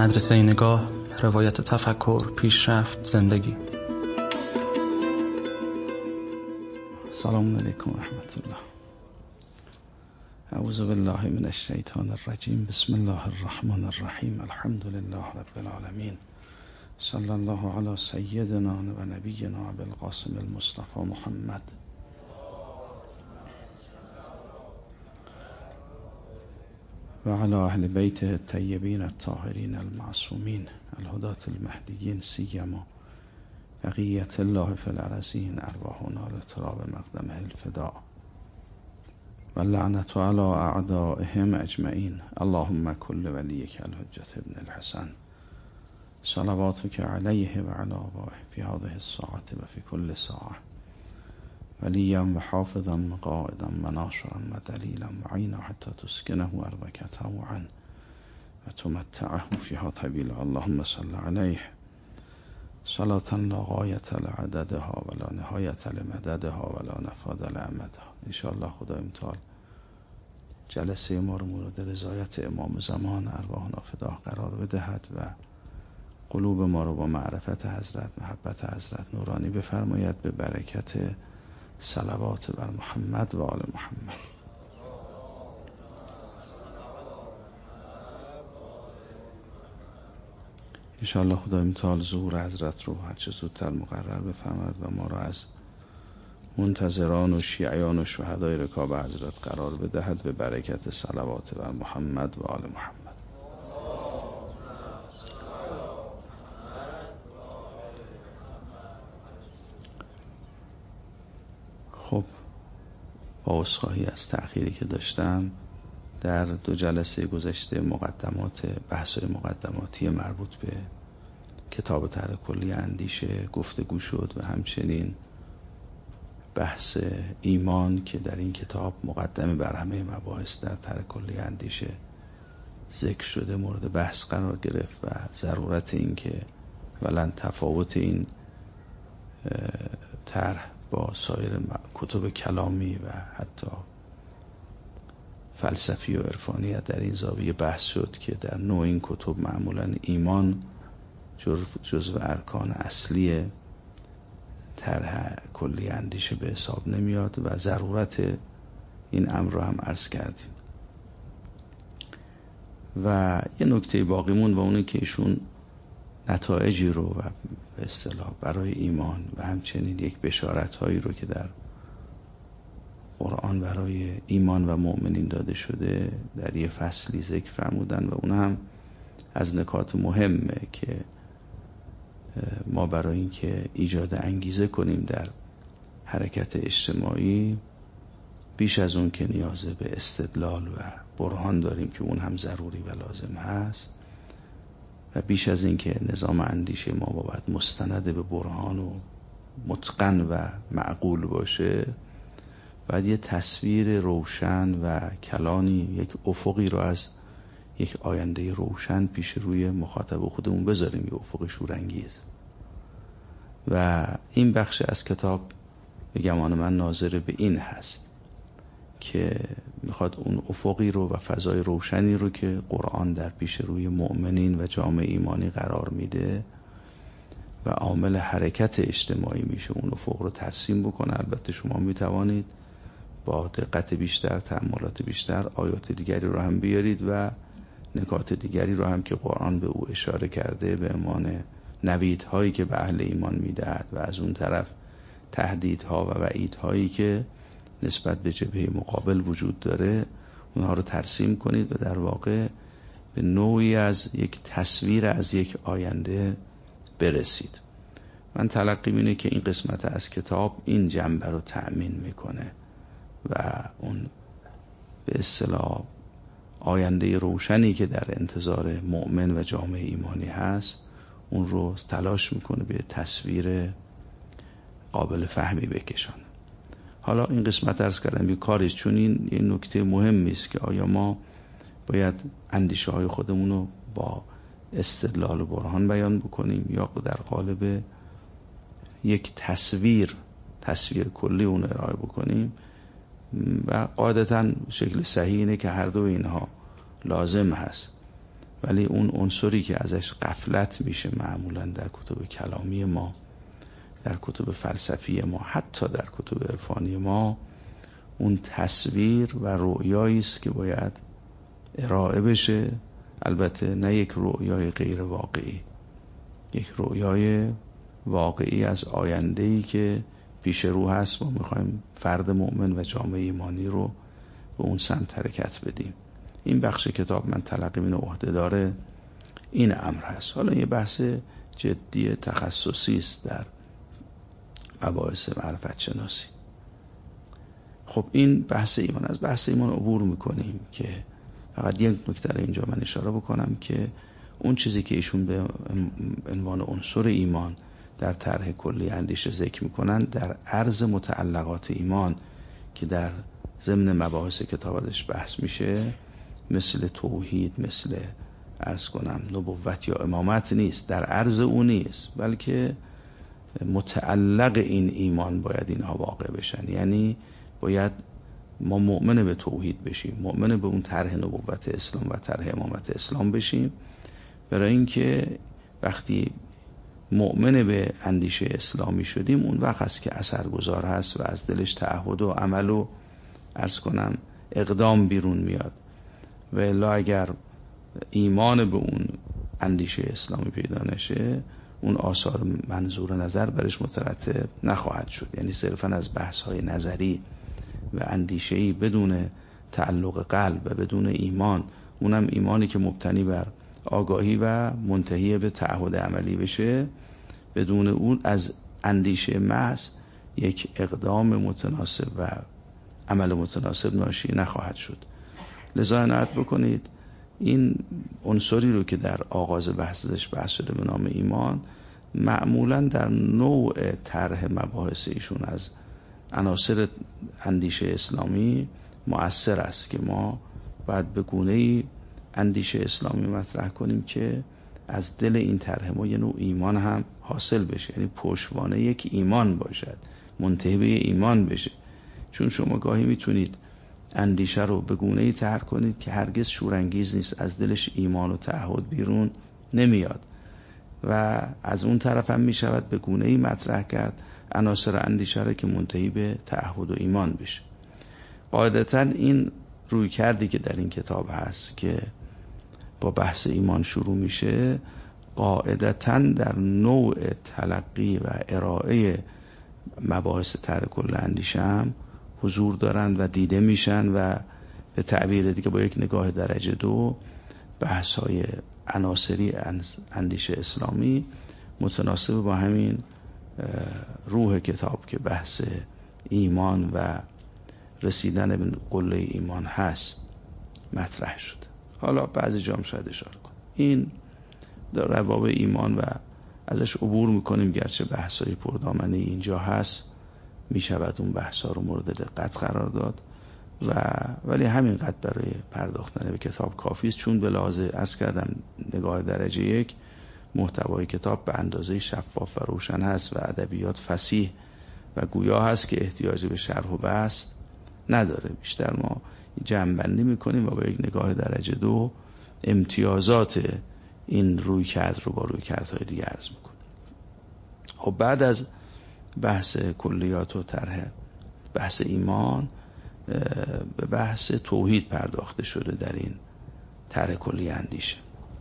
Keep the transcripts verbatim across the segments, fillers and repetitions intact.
مدرسه نگاه، روایت تفکر، پیشرفت، زندگی. سلام علیکم و رحمت الله. اعوذ بالله من الشیطان الرجیم. بسم الله الرحمن الرحیم. الحمد لله رب العالمین. صلی الله علی سیدنا و نبینا ابی القاسم المصطفى محمد و علی اهل بیته الطیبین الطاهرین المعصومین الهداة المهدیین، سیما بقیت الله فی الارضین، ارواحنا لتراب مقدمه الفداء و لعنت علی اعدائهم اجمعین. اللهم کل ولیک الحجة ابن الحسن صلواتک علیه و علی آبائه فی هذه الساعة و فی کل ساعة، ولیا و حافظا و قائدا و ناصرا و دلیلا و عینا حتی تسکنه ارضک طوعا و تمتعه فیها طویلا. اللهم صل علیه صلاة لا غایة لعددها ولا نهایة لمددها ولا نفاد لامدها. انشاءالله خدای متعال جلسه ما رو مورد رضایت امام زمان ارواحنا فداه قرار بدهد و قلوب ما رو با معرفت حضرت، محبت حضرت نورانی بفرماید به برکت صلوات بر محمد و آل محمد. انشاءالله خدای متعال ظهور حضرت رو هر چه زودتر مقرر بفرماید و ما را از منتظران و شیعیان و شهدای رکاب حضرت قرار بدهد به برکت صلوات بر محمد و آل محمد. خب، با عذرخواهی از تأخیری که داشتم، در دو جلسه گذشته مقدمات بحث‌های مقدماتی مربوط به کتاب طرح کلی اندیشه گفتگو شد و همچنین بحث ایمان که در این کتاب مقدمه بر همه مباحث در طرح کلی اندیشه ذکر شده مورد بحث قرار گرفت و ضرورت این که اولا تفاوت این طرح با سایر کتب کلامی و حتی فلسفی و عرفانیت در این زاویه بحث شد که در نوع این کتب معمولا ایمان جزو ارکان اصلی طرح کلی اندیشه به حساب نمیاد و ضرورت این امر رو هم عرض کردیم. و یه نکته باقی مون و اونه که ایشون نتایجی رو و به اصطلاح برای ایمان و همچنین یک بشارت هایی رو که در قرآن برای ایمان و مؤمنین داده شده در یه فصلی ذکر فرمودن و اون هم از نکات مهمه که ما برای اینکه ایجاد انگیزه کنیم در حرکت اجتماعی بیش از اون که نیازه به استدلال و برهان داریم که اون هم ضروری و لازم هست و بیش از این که نظام اندیشه ما باید مستند به برهان و متقن و معقول باشه، باید یه تصویر روشن و کلانی، یک افقی رو از یک آینده روشن پیش روی مخاطب خودمون بذاریم، یه افق شورانگیز. و این بخش از کتاب به گمان من ناظر به این هست که میخواد اون افقی رو و فضای روشنی رو که قرآن در پیش روی مؤمنین و جامعه ایمانی قرار میده و عامل حرکت اجتماعی میشه، اون افق رو ترسیم بکنه. البته شما میتوانید با دقت بیشتر، تأملات بیشتر آیات دیگری رو هم بیارید و نکات دیگری رو هم که قرآن به او اشاره کرده به عنوان نویدهایی که به اهل ایمان میدهد و از اون طرف تهدیدها و وعیدهایی که نسبت به جبهه مقابل وجود داره، اونها رو ترسیم کنید و در واقع به نوعی از یک تصویر از یک آینده برسید. من تلقیم اینه که این قسمت از کتاب این جنبه رو تأمین میکنه و اون به اصطلاح آینده روشنی که در انتظار مؤمن و جامعه ایمانی هست اون رو تلاش میکنه به تصویر قابل فهمی بکشانه. حالا این قسمت عرض کردم یه کاریست، چون این یه نکته مهمی است که آیا ما باید اندیشه های خودمون رو با استدلال و برهان بیان بکنیم یا در قالب یک تصویر تصویر کلی اون ارائه بکنیم. و قاعدتاً شکل صحیح اینه که هر دو اینها لازم هست ولی اون عنصری که ازش غفلت میشه معمولا در کتب کلامی ما، در کتب فلسفی ما، حتی در کتب عرفانی ما، اون تصویر و رؤیایی است که باید ارائه بشه. البته نه یک رؤیای غیر واقعی، یک رؤیای واقعی از آینده‌ای که پیش رو هست. ما میخوایم فرد مؤمن و جامعه ایمانی رو به اون سمت حرکت بدیم. این بخش کتاب من تلقی من عهده داره این امر هست. حالا یه بحث جدی تخصصی است در مباحث معرفت شناسی. خب این بحث ایمان. از بحث ایمان عبور میکنیم که فقط یک نکته اینجا من اشاره بکنم که اون چیزی که ایشون به عنوان عنصر ایمان در طرح کلی اندیشه ذکر میکنن در عرض متعلقات ایمان که در ضمن مباحث کتاب ازش بحث میشه، مثل توحید، مثل عرض کنم نبوت یا امامت نیست، در عرض اون نیست، بلکه متعلق این ایمان باید اینها واقع بشن. یعنی باید ما مؤمن به توحید بشیم، مؤمن به اون طرح نبوت اسلام و طرح امامت اسلام بشیم، برای اینکه وقتی مؤمن به اندیشه اسلامی شدیم اون وقت است که اثرگذار هست و از دلش تعهد و عمل و عرض کنم اقدام بیرون میاد. و الا اگر ایمان به اون اندیشه اسلامی پیدا نشه، اون آثار منظور نظر برش مترتب نخواهد شد. یعنی صرفا از بحث‌های نظری و اندیشه‌ای بدون تعلق قلب و بدون ایمان، اونم ایمانی که مبتنی بر آگاهی و منتهی به تعهد عملی بشه، بدون اون از اندیشه محض یک اقدام متناسب و عمل متناسب ناشی نخواهد شد. لذا عنایت بکنید این عنصری رو که در آغاز بحثش بحث شده به نام ایمان، معمولا در نوع طرح مباحث ایشون از عناصر اندیشه اسلامی مؤثر است که ما باید به گونه‌ای اندیشه اسلامی مطرح کنیم که از دل این طرح ما یه نوع ایمان هم حاصل بشه، یعنی پشتوانه یک ایمان باشد، منتهی به ایمان بشه. چون شما گاهی میتونید اندیشه رو به گونه‌ای طرح کنید که هرگز شورانگیز نیست، از دلش ایمان و تعهد بیرون نمیاد، و از اون طرف هم میشود به گونه‌ای مطرح کرد عناصر اندیشه رو که منتهی به تعهد و ایمان بشه. قاعدتاً این روی کردی که در این کتاب هست که با بحث ایمان شروع میشه، قاعدتاً در نوع تلقی و ارائه مباحث طرح کل اندیشه هم حضور دارند و دیده میشن و به تعبیر دیگه با یک نگاه درجه دو بحث های عناصری اندیشه اسلامی متناسب با همین روح کتاب که بحث ایمان و رسیدن به قله ایمان هست مطرح شد. حالا بعضی جام شاید اشاره کنم این در رباب ایمان و ازش عبور میکنیم، گرچه بحث های پردامنه اینجا هست، میشود اون بحث ها رو مورد دقت قرار داد و ولی همینقدر برای پرداختن به کتاب کافی است، چون به لحاظ عرض کردم نگاه درجه یک محتوای کتاب به اندازه شفاف و روشن هست و ادبیات فصیح و گویا هست که احتیاجی به شرح و بحث نداره. بیشتر ما جمع‌بندی میکنیم و با یک نگاه درجه دو امتیازات این روی کرد رو با روی کردهای دیگه عرض میکنیم. خب بعد از بحث کلیات و طرح بحث ایمان به بحث توحید پرداخته شده در این طرح کلی اندیشه.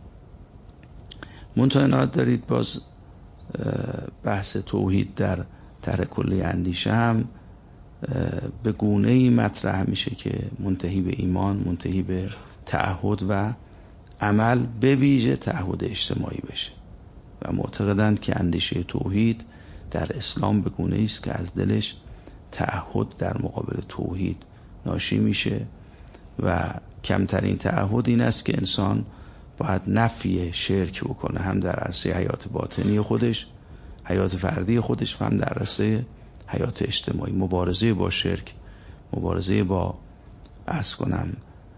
منتهنات دارید باز بحث توحید در طرح کلی اندیشه هم به گونه‌ای مطرح میشه که منتهی به ایمان، منتهی به تعهد و عمل، به ویژه تعهد اجتماعی بشه و معتقدند که اندیشه توحید در اسلام به گونه‌ای است که از دلش تعهد در مقابل توحید ناشی میشه و کمترین تعهد این است که انسان باید نفی شرک بکنه، هم در عرصه حیات باطنی خودش، حیات فردی خودش، هم در عرصه حیات اجتماعی. مبارزه با شرک، مبارزه با عرض کنم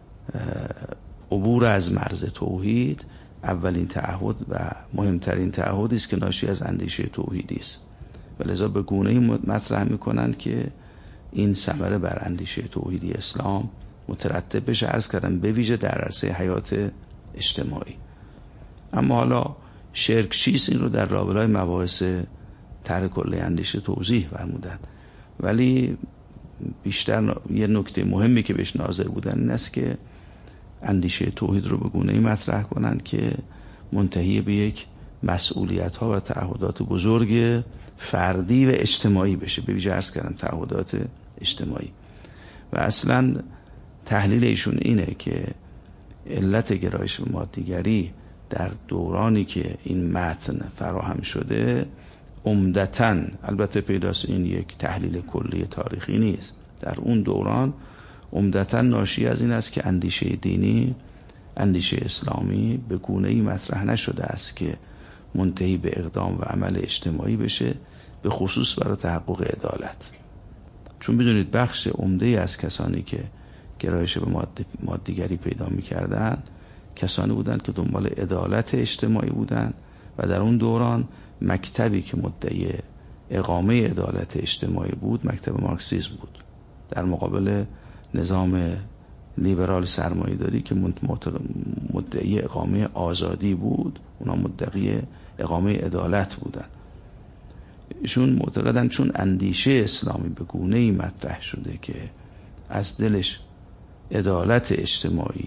عبور از مرز توحید، اولین تعهد و مهمترین تعهدی است که ناشی از اندیشه توحیدی است و لذا به گونه‌ای مطرح میکنند که این ثمره بر اندیشه توحیدی اسلام مترتب بشه، عرض کردم به ویژه در عرصه حیات اجتماعی. اما حالا شرک چیست این رو در لابلای مباحث طرح کلی اندیشه توضیح فرمودن، ولی بیشتر یه نکته مهمی که بهش ناظر بودن این است که اندیشه توحید رو به گونه‌ای مطرح کنن که منتهی به یک مسئولیت ها و تعهدات بزرگ فردی و اجتماعی بشه، به ویژه عرض کردم تعهدات اجتماعی. و اصلا تحلیل ایشون اینه که علت گرایش به مادیگری در دورانی که این متن فراهم شده عمدتاً، البته پیداست این یک تحلیل کلی تاریخی نیست، در اون دوران عمدتاً ناشی از این است که اندیشه دینی، اندیشه اسلامی به گونه‌ای مطرح نشده است که منتهی به اقدام و عمل اجتماعی بشه، به خصوص برای تحقق عدالت. چون بدونید بخش عمده از کسانی که گرایش به مادیگری پیدا می‌کردن کسانی بودند که دنبال عدالت اجتماعی بودند و در اون دوران مکتبی که مدعی اقامه عدالت اجتماعی بود مکتب مارکسیسم بود، در مقابل نظام لیبرال سرمایه‌داری که مدعی اقامه آزادی بود، اونا مدعی اقامه عدالت بودن. ایشون معتقدن چون اندیشه اسلامی به گونه‌ای مطرح شده که از دلش عدالت اجتماعی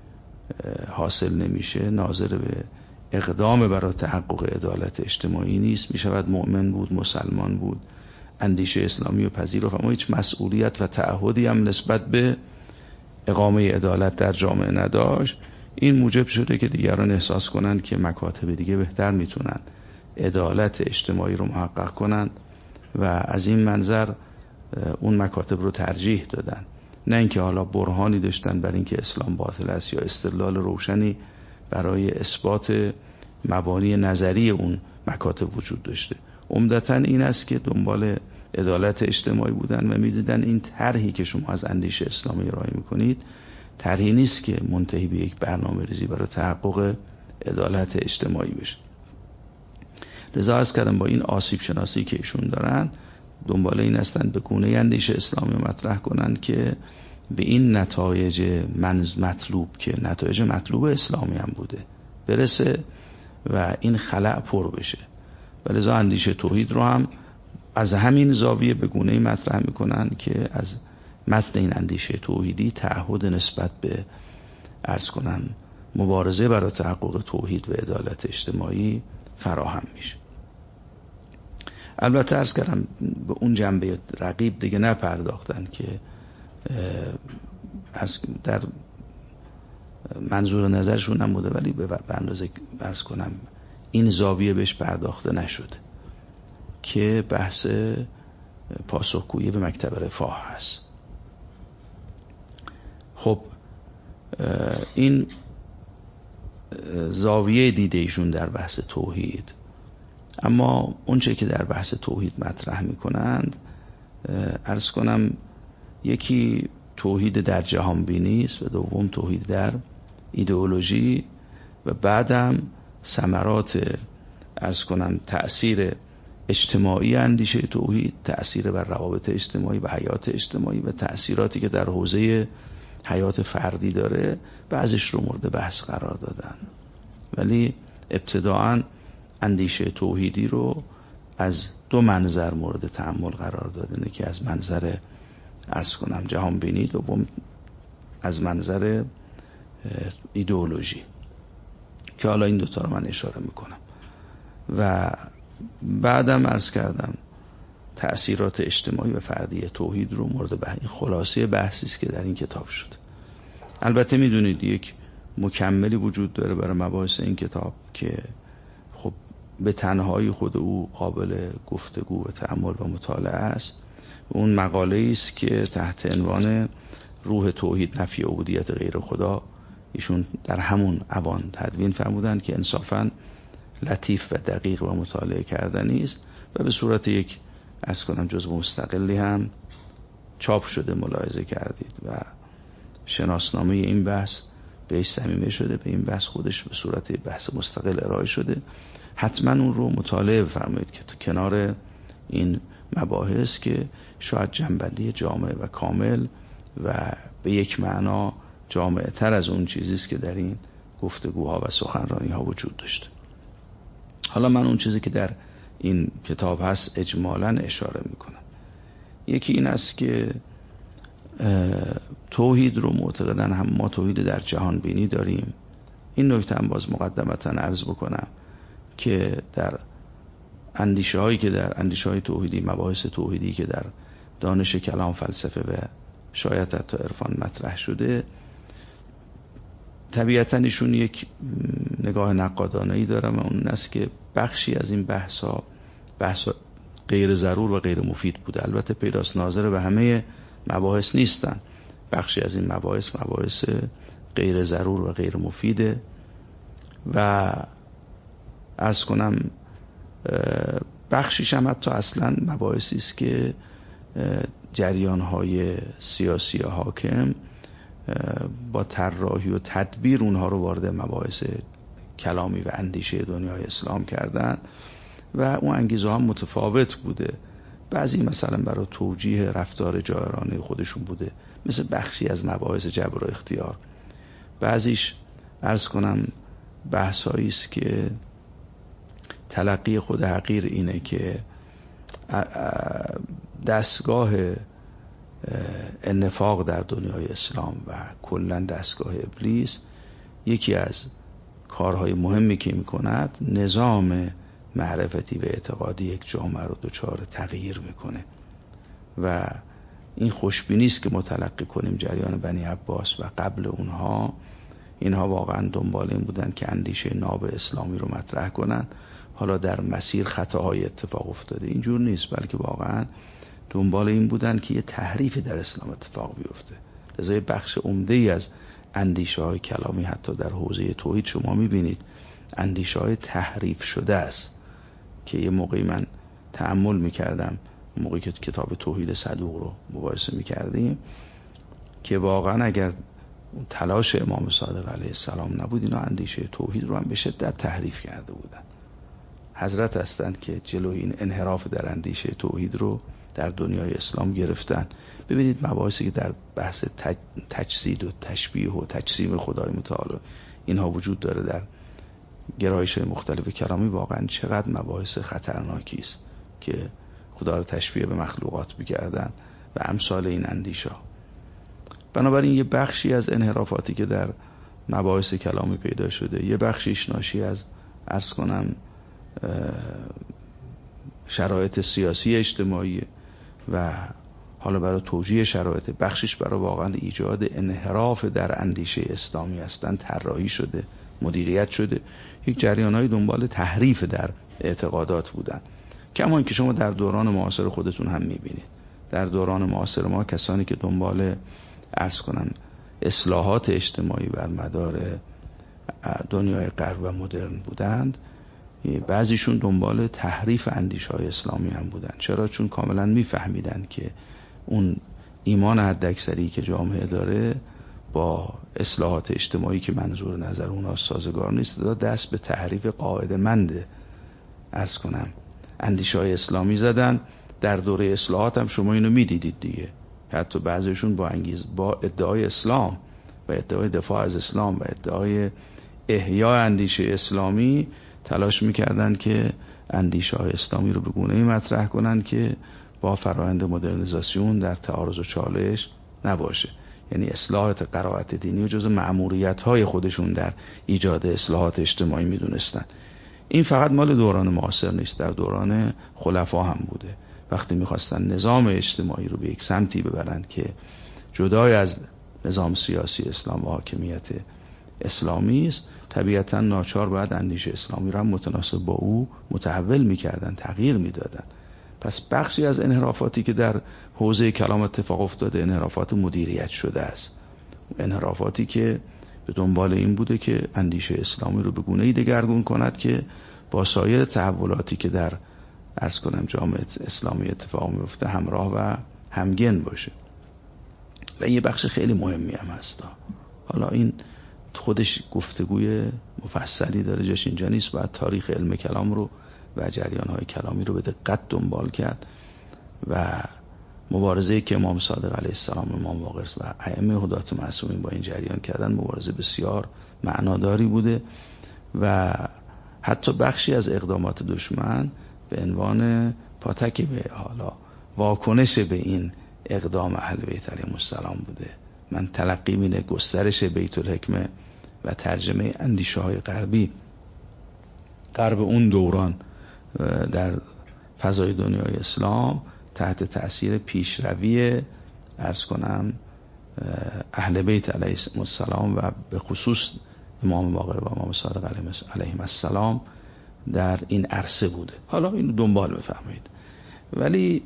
حاصل نمیشه، ناظر به اقدام برای تحقق عدالت اجتماعی نیست، میشود مؤمن بود، مسلمان بود، اندیشه اسلامی و پذیرفت، اما هیچ مسئولیت و تعهدی هم نسبت به اقامه عدالت در جامعه نداشت. این موجب شده که دیگران احساس کنند که مکاتب دیگه بهتر میتونن عدالت اجتماعی رو محقق کنند و از این منظر اون مکاتب رو ترجیح دادن، نه اینکه حالا برهانی داشتن بر اینکه اسلام باطل است یا استدلال روشنی برای اثبات مبانی نظری اون مکاتب وجود داشته. عمدتاً این است که دنبال عدالت اجتماعی بودن و میدیدن این طرحی که شما از اندیشه اسلامی ارائه میکنید طرحی نیست که منتهی به یک برنامه ریزی برای تحقق عدالت اجتماعی بشه. لذا عرض کردم با این آسیب شناسی که ایشون دارن دنبال این هستن به گونه اندیشه اسلامی مطرح کنن که به این نتایج منظ مطلوب که نتایج مطلوب اسلامی هم بوده برسه و این خلأ پر بشه. و لذا اندیشه توحید رو هم از همین زاویه به گونه‌ای مطرح میکنن که از متن این اندیشه توحیدی تعهد نسبت به عرض کنم مبارزه برای تحقق توحید و عدالت اجتماعی فراهم میشه. البته عرض کردم به اون جنبه رقیب دیگه نپرداختن که در منظور نظرشون هم بوده، ولی به اندازه عرض کنم این زاویه بهش پرداخته نشده که بحث پاسخگویی به مکتب رفاه هست. خب این زاویه دیده ایشون در بحث توحید، اما اونچه که در بحث توحید مطرح میکنند عرض کنم یکی توحید در جهان بینی است و دوم توحید در ایدئولوژی و بعدم ثمرات عرض کنم تأثیر اجتماعی اندیشه توحید، تأثیر بر روابط اجتماعی و حیات اجتماعی و تأثیراتی که در حوزه حیات فردی داره بعضش رو مورد بحث قرار دادن. ولی ابتداعاً اندیشه توحیدی رو از دو منظر مورد تأمل قرار دادن، که از منظر عرض کنم جهان بینی، دوم از منظر ایدئولوژی، که حالا این دوتا رو من اشاره میکنم. و بعدم عرض کردم تأثیرات اجتماعی و فردی توحید رو مورد بحث، خلاصه بحثی است که در این کتاب شد. البته میدونید یک مکملی وجود داره برای مباحث این کتاب که خب به تنهایی خود او قابل گفتگو و تأمل و مطالعه است. اون مقاله است که تحت عنوان روح توحید نفی عبودیت غیر خدا ایشون در همون اوان تدوین فرمودند که انصافاً لطیف و دقیق و مطالعه کردنی است و به صورت یک عرض کنم جزء مستقلی هم چاپ شده، ملاحظه کردید و شناسنامه این بحث بهش صمیمه شده، به این بحث خودش به صورت بحث مستقل ارائه شده. حتما اون رو مطالعه فرمایید که تو کنار این مباحث که شاید جنبندی جامع و کامل و به یک معنا جامع تر از اون چیزی است که در این گفتگوها و سخنرانی‌ها وجود داشته. حالا من اون چیزی که در این کتاب هست اجمالاً اشاره میکنم. یکی این است که توحید رو معتقدن هم ما توحید در جهان بینی داریم. این نکته هم باز مقدمتاً عرض بکنم که در اندیشه هایی که در اندیشه های توحیدی، مباحث توحیدی که در دانش کلام، فلسفه و شاید حتی عرفان مطرح شده، طبیعتاً ایشون یک نگاه نقادانه‌ای داره و اون است که بخشی از این بحث‌ها بحث غیر ضرور و غیر مفید بوده. البته پیداست ناظر به همه مباحث نیستن. بخشی از این مباحث مباحث غیر ضرور و غیر مفیده و عرض کنم بخشیش هم حتی اصلا مباحثی است که جریان‌های سیاسی حاکم با طراحی و تدبیر اونها رو وارد مباحث کلامی و اندیشه دنیای اسلام کردن و اون انگیزه هم متفاوت بوده. بعضی مثلا برای توجیه رفتار جاهرانه خودشون بوده، مثل بخشی از مباحث جبر و اختیار. بعضیش عرض کنم بحثایی است که تلقی خود حقیر اینه که دستگاه النفاق در دنیای اسلام و کلا دستگاه ابلیس یکی از کارهای مهمی که میکند نظام معرفتی و اعتقادی یک جامعه رو دچار تغییر میکنه و این خوشبینی است که متلقی کنیم جریان بنی عباس و قبل اونها اینها واقعا دنبال این بودن که اندیشه ناب اسلامی رو مطرح کنن. حالا در مسیر خطاهای اتفاق افتاده، اینجور نیست، بلکه واقعا دنبال این بودن که یه تحریفی در اسلام اتفاق بیفته. لذا بخش عمده‌ای از اندیشه های کلامی حتی در حوزه توحید شما میبینید اندیشه های تحریف شده است که یه موقعی من تأمل میکردم، موقعی که کتاب توحید صدوق رو مباحثه میکردیم، که واقعا اگر تلاش امام صادق علیه السلام نبود اینا اندیشه توحید رو هم به شدت تحریف کرده بودن. حضرت هستند که جلوی این انحراف در اندیشه توحید رو در دنیای اسلام گرفتن. ببینید مباحثی که در بحث تجسید و تشبیه و تجسیم خدای متعال اینها وجود داره در گرایش‌های مختلف کلامی، واقعا چقدر مباحث خطرناکی است که خدا رو تشبیه به مخلوقات بگردن و امثال این اندیشه. بنابراین یه بخشی از انحرافاتی که در مباحث کلامی پیدا شده، یه بخشیش ناشی از عرض کنم شرایط سیاسی اجتماعی و حالا برای توجیه شرایط، بخشش برای واقعا ایجاد انحراف در اندیشه اسلامی هستن طراحی شده، مدیریت شده. یک جریان‌های دنبال تحریف در اعتقادات بودن، کما اینکه شما در دوران معاصر خودتون هم می‌بینید. در دوران معاصر ما کسانی که دنبال عرض کنم اصلاحات اجتماعی بر مدار دنیای غرب و مدرن بودند، بعضیشون دنبال تحریف اندیشه‌های اسلامی هم بودن. چرا؟ چون کاملا میفهمیدن که اون ایمان حداکثری که جامعه داره با اصلاحات اجتماعی که منظور نظر اونها سازگار نیست، دست به تحریف قاعده‌مند عرض کنم اندیشه‌های اسلامی زدن. در دوره اصلاحات هم شما اینو میدیدید دیگه، حتی بعضیشون با انگیز با ادعای اسلام و ادعای دفاع از اسلام و ادعای احیای اندیشه اسلامی تلاش میکردن که اندیشه های اسلامی رو به گونه‌ای مطرح کنن که با فرآیند مدرنیزاسیون در تعارض و چالش نباشه. یعنی اصلاحات قرائت دینی و جز مأموریت های خودشون در ایجاد اصلاحات اجتماعی میدونستن. این فقط مال دوران معاصر نیست، در دوران خلفا هم بوده. وقتی میخواستن نظام اجتماعی رو به یک سمتی ببرند که جدای از نظام سیاسی اسلام و حاکمیت اسلامی است، طبیعتا ناچار باید اندیشه اسلامی را متناسب با او متحول میکردن، تغییر میدادن. پس بخشی از انحرافاتی که در حوزه کلام اتفاق افتاده انحرافات مدیریت شده است، انحرافاتی که به دنبال این بوده که اندیشه اسلامی رو به گونه‌ای دگرگون کند که با سایر تحولاتی که در عرض کنم جامعه اسلامی اتفاق میفته همراه و همگن باشه. و یه بخش خیلی مهمی هم هست. حالا این خودش گفتگوی مفصلی داره، جاش اینجا نیست. باید تاریخ علم کلام رو و جریان‌های کلامی رو به دقت دنبال کرد و مبارزه‌ای که امام صادق علیه السلام، امام باقر و ائمه هدات معصومین با این جریان کردن مبارزه بسیار معناداری بوده و حتی بخشی از اقدامات دشمن به عنوان پاتک به حالا واکنش به این اقدام اهل بیت علیهم السلام بوده. من تلقی اینه گسترش بیت الحکمه و ترجمه اندیشه های غربی غرب اون دوران در فضای دنیای اسلام تحت تأثیر پیشروی عرض کنم اهل بیت علیهم السلام و به خصوص امام باقر و امام صادق علیهم السلام در این عرصه بوده. حالا اینو دنبال بفرمایید. ولی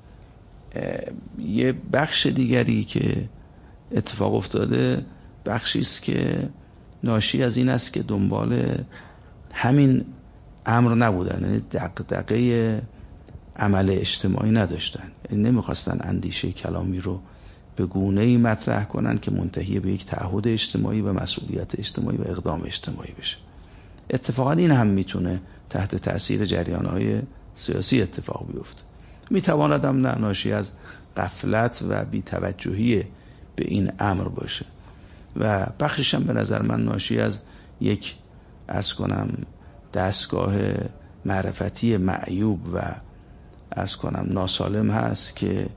یه بخش دیگری که اتفاق افتاده بخشی است که ناشی از این است که دنبال همین امر نبودن، یعنی دغدغه عمل اجتماعی نداشتن، یعنی نمیخواستن اندیشه کلامی رو به گونه‌ای مطرح کنن که منتهی به یک تعهد اجتماعی و مسئولیت اجتماعی و اقدام اجتماعی بشه. اتفاقا این هم میتونه تحت تأثیر جریان‌های سیاسی اتفاق بیفته. میتواند هم ناشی از غفلت و بی‌توجهی به این امر باشه و بخشش هم به نظر من ناشی از یک عرض کنم دستگاه معرفتی معیوب و عرض کنم ناسالم هست که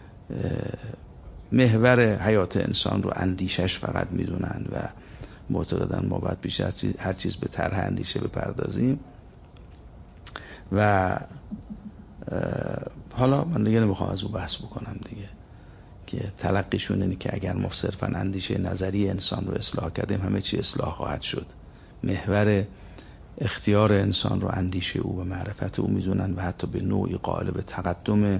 محور حیات انسان رو اندیشش فقط میدونن و معتقدن ما باید بیشتر هر چیز به طرح اندیشه بپردازیم. و حالا من دیگه نمیخوام از او بحث بکنم دیگه، که تلقیشون اینه که اگر ما صرفا اندیشه نظری انسان رو اصلاح کردیم همه چی اصلاح خواهد شد. محور اختیار انسان رو اندیشه او و معرفت او میدونن و حتی به نوعی قائل به تقدم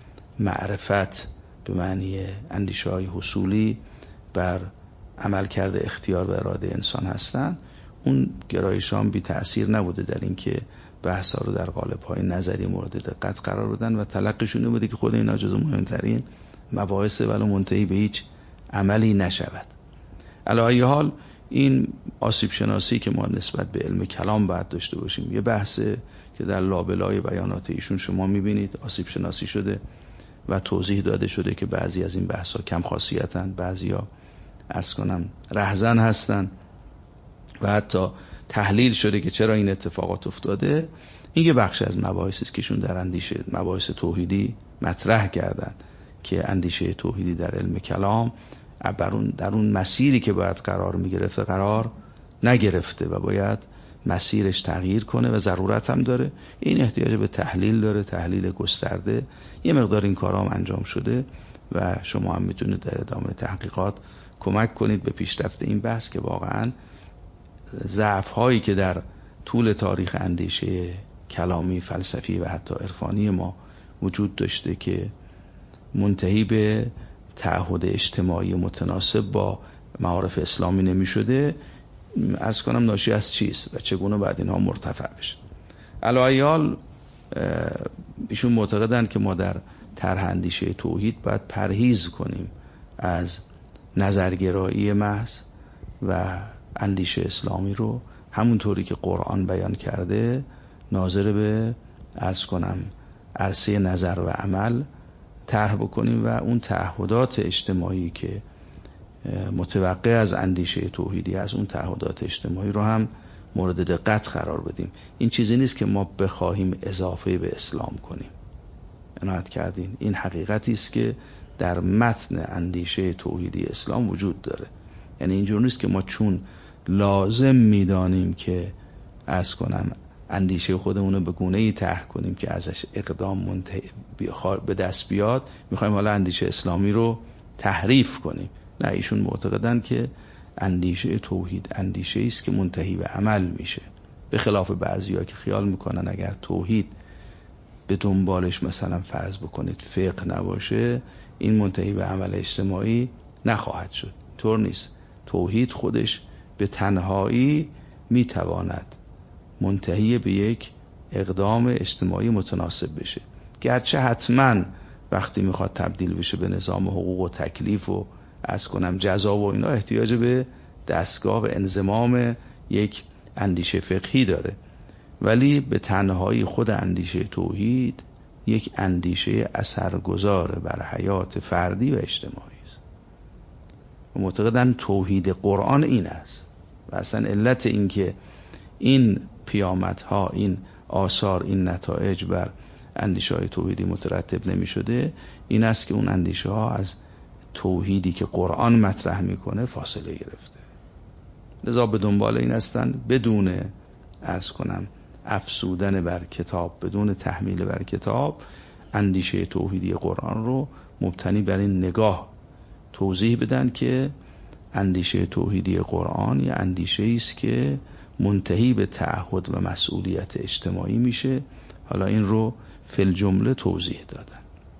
معرفت به معنی اندیشه های حصولی بر عمل کرده اختیار و اراده انسان هستن. اون گرایشان بی تأثیر نبوده در این که بحث ها رو در قالب های نظری مورد دقت قرار بدن و تلقیشون بوده که خود اینا جزو مهمترین مباحث ولو منتهی به هیچ عملی نشود. علی ای حال این آسیب شناسی که ما نسبت به علم کلام باید داشته باشیم یه بحثه که در لابلای بیانات ایشون شما میبینید آسیب شناسی شده و توضیح داده شده که بعضی از این بحث ها کم خاصیتن، بعضی ها عرض کنم رهزن هستن و حتی تحلیل شده که چرا این اتفاقات افتاده. این یه بخش از مباحثی است که ایشون در اندیشه مباحث توحیدی مطرح کردن که اندیشه توحیدی در علم کلام در اون, در اون مسیری که باید قرار میگرفته قرار نگرفته و باید مسیرش تغییر کنه و ضرورت هم داره. این احتیاج به تحلیل داره، تحلیل گسترده. یه مقدار این کارا هم انجام شده و شما هم میتونید در ادامه تحقیقات کمک کنید به پیشرفت این بحث که واقعا ضعف هایی که در طول تاریخ اندیشه کلامی، فلسفی و حتی عرفانی ما وجود داشته که منتهی به تعهد اجتماعی متناسب با معارف اسلامی نمی شده، عرض کنم ناشی از چیست و چگونه باید اینها مرتفع بشه. علی ای حال ایشون معتقدند که ما در طرح اندیشه توحید باید پرهیز کنیم از نظرگرایی محض و اندیشه اسلامی رو همونطوری که قرآن بیان کرده ناظر به عرض کنم عرصه نظر و عمل طرح بکنیم و اون تعهدات اجتماعی که متوقع از اندیشه توحیدی از اون تعهدات اجتماعی رو هم مورد دقت قرار بدیم. این چیزی نیست که ما بخواهیم اضافه به اسلام کنیم. عنایت کردین این حقیقتی است که در متن اندیشه توحیدی اسلام وجود داره. یعنی اینجور نیست که ما چون لازم میدانیم که عرض کنم اندیشه خودمون رو به گونه‌ای طرح کنیم که ازش اقدام منتهی به دست بیاد میخوایم حالا اندیشه اسلامی رو تحریف کنیم. نه، ایشون معتقدن که اندیشه توحید اندیشه است که منتهی به عمل میشه، به خلاف بعضیا که خیال میکنن اگر توحید به دنبالش مثلا فرض بکنید فقه نباشه این منتهی به عمل اجتماعی نخواهد شد. طور نیست. توحید خودش به تنهایی میتواند منتهی به یک اقدام اجتماعی متناسب بشه، گرچه حتما وقتی میخواد تبدیل بشه به نظام حقوق و تکلیف و از کنم جزا و اینا احتیاج به دستگاه و انضمام یک اندیشه فقهی داره، ولی به تنهایی خود اندیشه توحید یک اندیشه اثرگذار بر حیات فردی و اجتماعی است. و معتقدن توحید قرآن این است و اصلا علت این که این پیامدها، این آثار، این نتایج بر اندیشه های توحیدی مترتب نمی شده این است که اون اندیشه ها از توحیدی که قرآن مطرح میکنه فاصله گرفته. لذا به دنبال این هستن بدون عرض کنم افسودن بر کتاب، بدون تحمیل بر کتاب، اندیشه توحیدی قرآن رو مبتنی بر این نگاه توضیح بدن که اندیشه توحیدی قرآن یه اندیشه است که منتهی به تعهد و مسئولیت اجتماعی میشه. حالا این رو فی الجمله توضیح دادن.